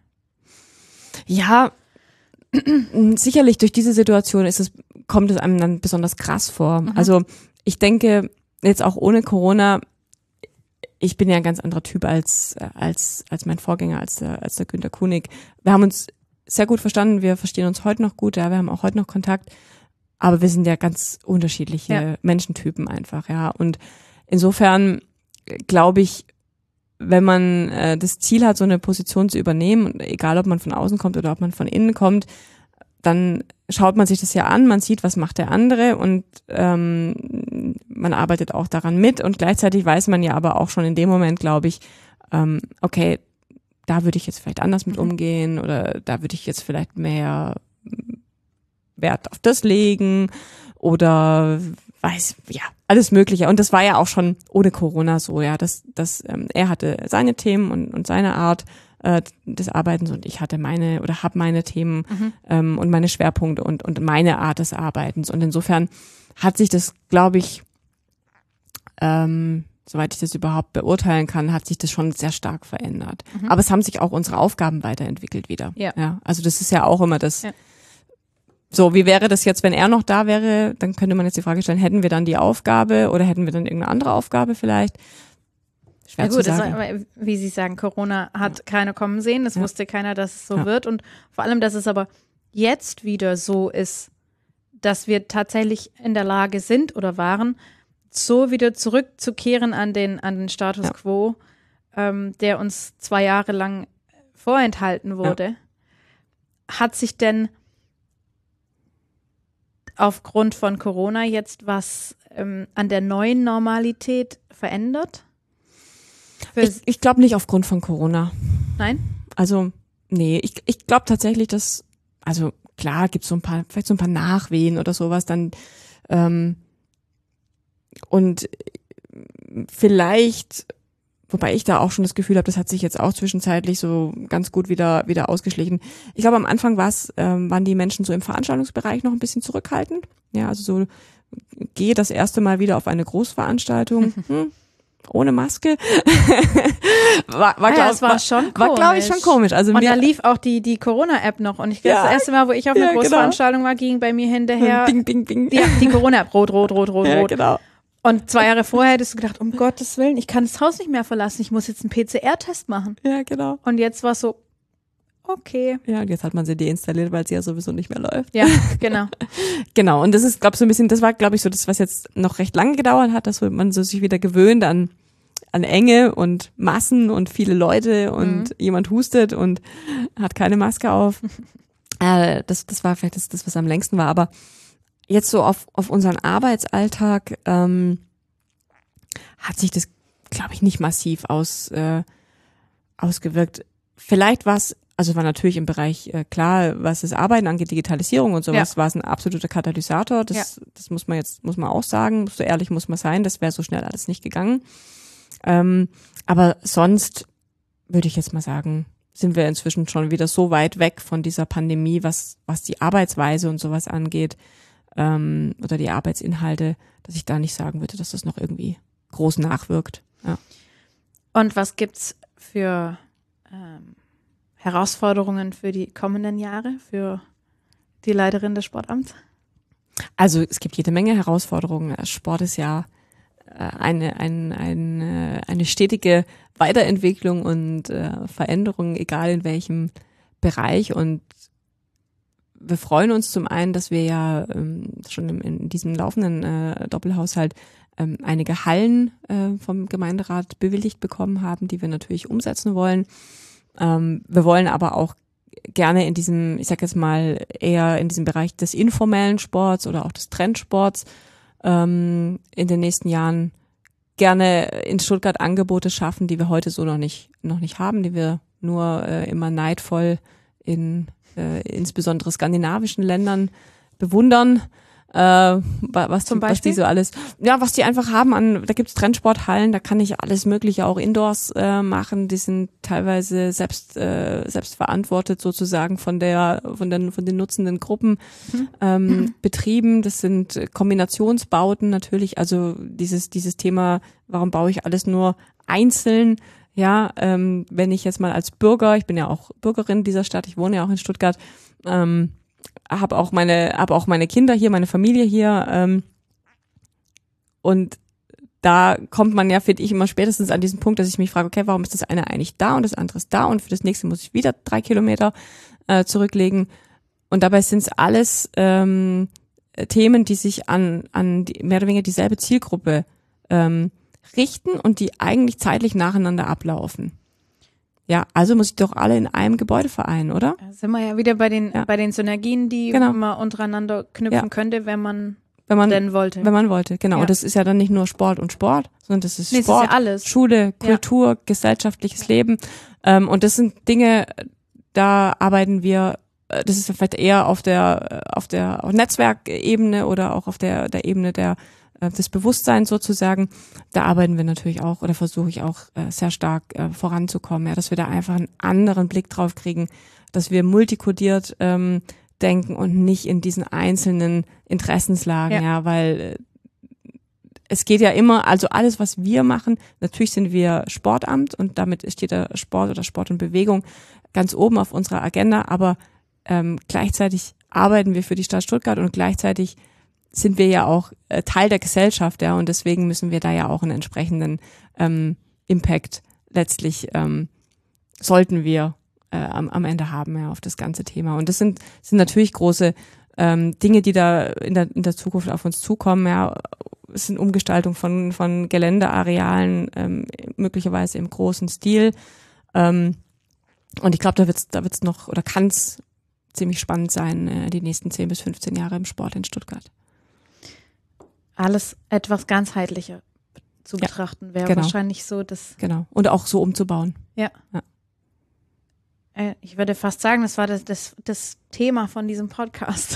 Ja, sicherlich durch diese Situation ist es, kommt es einem dann besonders krass vor. Mhm. Also ich denke, jetzt auch ohne Corona, ich bin ja ein ganz anderer Typ als, als, als mein Vorgänger, als der, als der Günter Kunig. Wir haben uns sehr gut verstanden, wir verstehen uns heute noch gut, ja, wir haben auch heute noch Kontakt, aber wir sind ja ganz unterschiedliche ja. Menschentypen einfach, ja. Und insofern glaube ich, wenn man äh, das Ziel hat, so eine Position zu übernehmen, egal ob man von außen kommt oder ob man von innen kommt, dann schaut man sich das ja an, man sieht, was macht der andere und ähm, man arbeitet auch daran mit und gleichzeitig weiß man ja aber auch schon in dem Moment, glaube ich, ähm, okay, da würde ich jetzt vielleicht anders mit umgehen oder da würde ich jetzt vielleicht mehr Wert auf das legen oder weiß, ja, alles Mögliche. Und das war ja auch schon ohne Corona so, ja, dass, dass ähm, er hatte seine Themen und, und seine Art äh, des Arbeitens und ich hatte meine oder habe meine Themen mhm. ähm, und meine Schwerpunkte und, und meine Art des Arbeitens. Und insofern hat sich das, glaube ich, ähm, soweit ich das überhaupt beurteilen kann, hat sich das schon sehr stark verändert. Mhm. Aber es haben sich auch unsere Aufgaben weiterentwickelt wieder. Ja. Ja, also das ist ja auch immer das. Ja. So, wie wäre das jetzt, wenn er noch da wäre? Dann könnte man jetzt die Frage stellen, hätten wir dann die Aufgabe oder hätten wir dann irgendeine andere Aufgabe vielleicht? Schwer ja gut, zu sagen. Das war, wie Sie sagen, Corona hat ja. keiner kommen sehen. Das ja. wusste keiner, dass es so ja. wird. Und vor allem, dass es aber jetzt wieder so ist, dass wir tatsächlich in der Lage sind oder waren, so wieder zurückzukehren an den, an den Status ja. quo, ähm, der uns zwei Jahre lang vorenthalten wurde. Ja. Hat sich denn aufgrund von Corona jetzt was ähm, an der neuen Normalität verändert? Für ich ich glaube nicht aufgrund von Corona. Nein? Also, nee, ich, ich glaube tatsächlich, dass, also klar gibt es so ein paar, vielleicht so ein paar Nachwehen oder sowas dann ähm, und vielleicht, wobei ich da auch schon das Gefühl habe, das hat sich jetzt auch zwischenzeitlich so ganz gut wieder wieder ausgeschlichen. Ich glaube, am Anfang war's, ähm, waren die Menschen so im Veranstaltungsbereich noch ein bisschen zurückhaltend. Ja, also so, gehe das erste Mal wieder auf eine Großveranstaltung, hm, ohne Maske. war, war, ja, glaub, das war, war schon war, glaube ich, schon komisch. Also und mir, da lief auch die, die Corona-App noch. Und ich glaube, ja, das erste Mal, wo ich auf einer ja, Großveranstaltung genau. war, ging bei mir hinterher bing, bing, bing. die, die Corona-App, rot, rot, rot, rot, ja, rot. Genau. Und zwei Jahre vorher hättest du gedacht, um Gottes Willen, ich kann das Haus nicht mehr verlassen, ich muss jetzt einen P C R-Test machen. Ja, genau. Und jetzt war es so, okay. Ja, und jetzt hat man sie deinstalliert, weil sie ja sowieso nicht mehr läuft. Ja, genau. Genau, und das ist, glaube ich, so ein bisschen, das war, glaube ich, so das, was jetzt noch recht lange gedauert hat, dass man so sich wieder gewöhnt an an Enge und Massen und viele Leute und mhm. jemand hustet und hat keine Maske auf. äh, das, das war vielleicht das, das, was am längsten war. Aber jetzt so auf, auf unseren Arbeitsalltag ähm, hat sich das, glaube ich, nicht massiv aus, äh, ausgewirkt. Vielleicht war es, also war natürlich im Bereich, äh, klar, was das Arbeiten angeht, Digitalisierung und sowas, ja. war es ein absoluter Katalysator. Das, ja. das muss man jetzt, muss man auch sagen, so ehrlich muss man sein, das wäre so schnell alles nicht gegangen. Ähm, aber sonst würde ich jetzt mal sagen, sind wir inzwischen schon wieder so weit weg von dieser Pandemie, was was die Arbeitsweise und sowas angeht ähm, oder die Arbeitsinhalte, dass ich da nicht sagen würde, dass das noch irgendwie groß nachwirkt. Ja. Und was gibt's für ähm, Herausforderungen für die kommenden Jahre für die Leiterin des Sportamts? Also es gibt jede Menge Herausforderungen. Sport ist ja eine eine eine eine stetige Weiterentwicklung und äh, Veränderung, egal in welchem Bereich. Und wir freuen uns zum einen, dass wir ja ähm, schon im, in diesem laufenden äh, Doppelhaushalt ähm, einige Hallen äh, vom Gemeinderat bewilligt bekommen haben, die wir natürlich umsetzen wollen. Ähm, wir wollen aber auch gerne in diesem, ich sag jetzt mal, eher in diesem Bereich des informellen Sports oder auch des Trendsports in den nächsten Jahren gerne in Stuttgart Angebote schaffen, die wir heute so noch nicht noch nicht haben, die wir nur äh, immer neidvoll in äh, insbesondere skandinavischen Ländern bewundern, äh, was, Zum die, was die so alles, ja, was die einfach haben an, da gibt's Trendsporthallen, da kann ich alles Mögliche auch indoors äh, machen, die sind teilweise selbst äh, selbst verantwortet sozusagen von der von den von den nutzenden Gruppen mhm. ähm, mhm. betrieben. Das sind Kombinationsbauten natürlich, also dieses dieses Thema, warum baue ich alles nur einzeln? Ja, ähm, wenn ich jetzt mal als Bürger, ich bin ja auch Bürgerin dieser Stadt, ich wohne ja auch in Stuttgart, ähm, habe auch meine habe auch meine Kinder hier, meine Familie hier ähm, und da kommt man ja, finde ich, immer spätestens an diesen Punkt, dass ich mich frage, okay, warum ist das eine eigentlich da und das andere ist da und für das nächste muss ich wieder drei Kilometer äh, zurücklegen und dabei sind es alles ähm, Themen, die sich an an die, mehr oder weniger dieselbe Zielgruppe ähm, richten und die eigentlich zeitlich nacheinander ablaufen. Ja, also muss ich doch alle in einem Gebäude vereinen, oder? Da sind wir ja wieder bei den ja. bei den Synergien, die genau. man untereinander knüpfen ja. könnte, wenn man wenn man denn wollte. Wenn man wollte, genau. Ja. Und das ist ja dann nicht nur Sport und Sport, sondern das ist Nee, es Sport, ist ja alles. Schule, Kultur, ja. gesellschaftliches Leben. Ähm, und das sind Dinge, da arbeiten wir, das ist vielleicht eher auf der auf der auf Netzwerkebene oder auch auf der der Ebene der des Bewusstseins sozusagen. Da arbeiten wir natürlich auch oder versuche ich auch äh, sehr stark äh, voranzukommen, ja, dass wir da einfach einen anderen Blick drauf kriegen, dass wir multikodiert ähm, denken und nicht in diesen einzelnen Interessenslagen, ja, ja weil äh, es geht ja immer, also alles, was wir machen, natürlich sind wir Sportamt und damit steht der Sport oder Sport und Bewegung ganz oben auf unserer Agenda, aber ähm, gleichzeitig arbeiten wir für die Stadt Stuttgart und gleichzeitig sind wir ja auch äh, Teil der Gesellschaft, ja, und deswegen müssen wir da ja auch einen entsprechenden ähm, Impact letztlich ähm, sollten wir äh, am, am Ende haben, ja, auf das ganze Thema. Und das sind sind natürlich große ähm, Dinge, die da in der in der Zukunft auf uns zukommen, ja. Es sind Umgestaltung von von Geländearealen, ähm, möglicherweise im großen Stil. Ähm, und ich glaube, da wird's da wird's noch oder kann's ziemlich spannend sein, äh, die nächsten zehn bis fünfzehn Jahre im Sport in Stuttgart. Alles etwas ganzheitlicher zu ja, betrachten wäre genau. wahrscheinlich so, dass genau und auch so umzubauen. Ja. ja. Äh, ich würde fast sagen, das war das das, das Thema von diesem Podcast.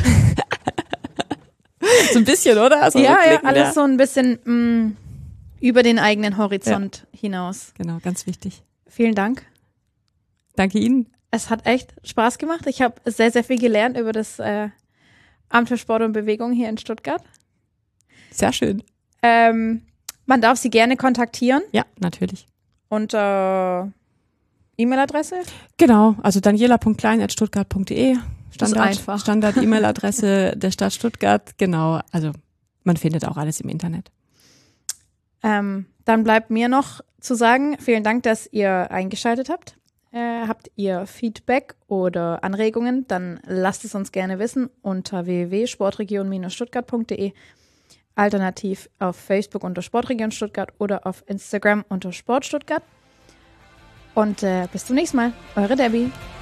So ein bisschen, oder? Also ja, ja, alles ja. so ein bisschen mh, über den eigenen Horizont ja. hinaus. Genau, ganz wichtig. Vielen Dank. Danke Ihnen. Es hat echt Spaß gemacht. Ich habe sehr, sehr viel gelernt über das äh, Amt für Sport und Bewegung hier in Stuttgart. Sehr schön. Ähm, man darf Sie gerne kontaktieren. Ja, natürlich. Unter E-Mail-Adresse? Genau, also daniela punkt klein at stuttgart punkt de. Standard, einfach. Standard-E-Mail-Adresse der Stadt Stuttgart. Genau, also man findet auch alles im Internet. Ähm, dann bleibt mir noch zu sagen, vielen Dank, dass ihr eingeschaltet habt. Äh, habt ihr Feedback oder Anregungen, dann lasst es uns gerne wissen unter w w w punkt sportregion Bindestrich stuttgart punkt de, alternativ auf Facebook unter Sportregion Stuttgart oder auf Instagram unter Sport Stuttgart. Und äh, bis zum nächsten Mal. Eure Debbie.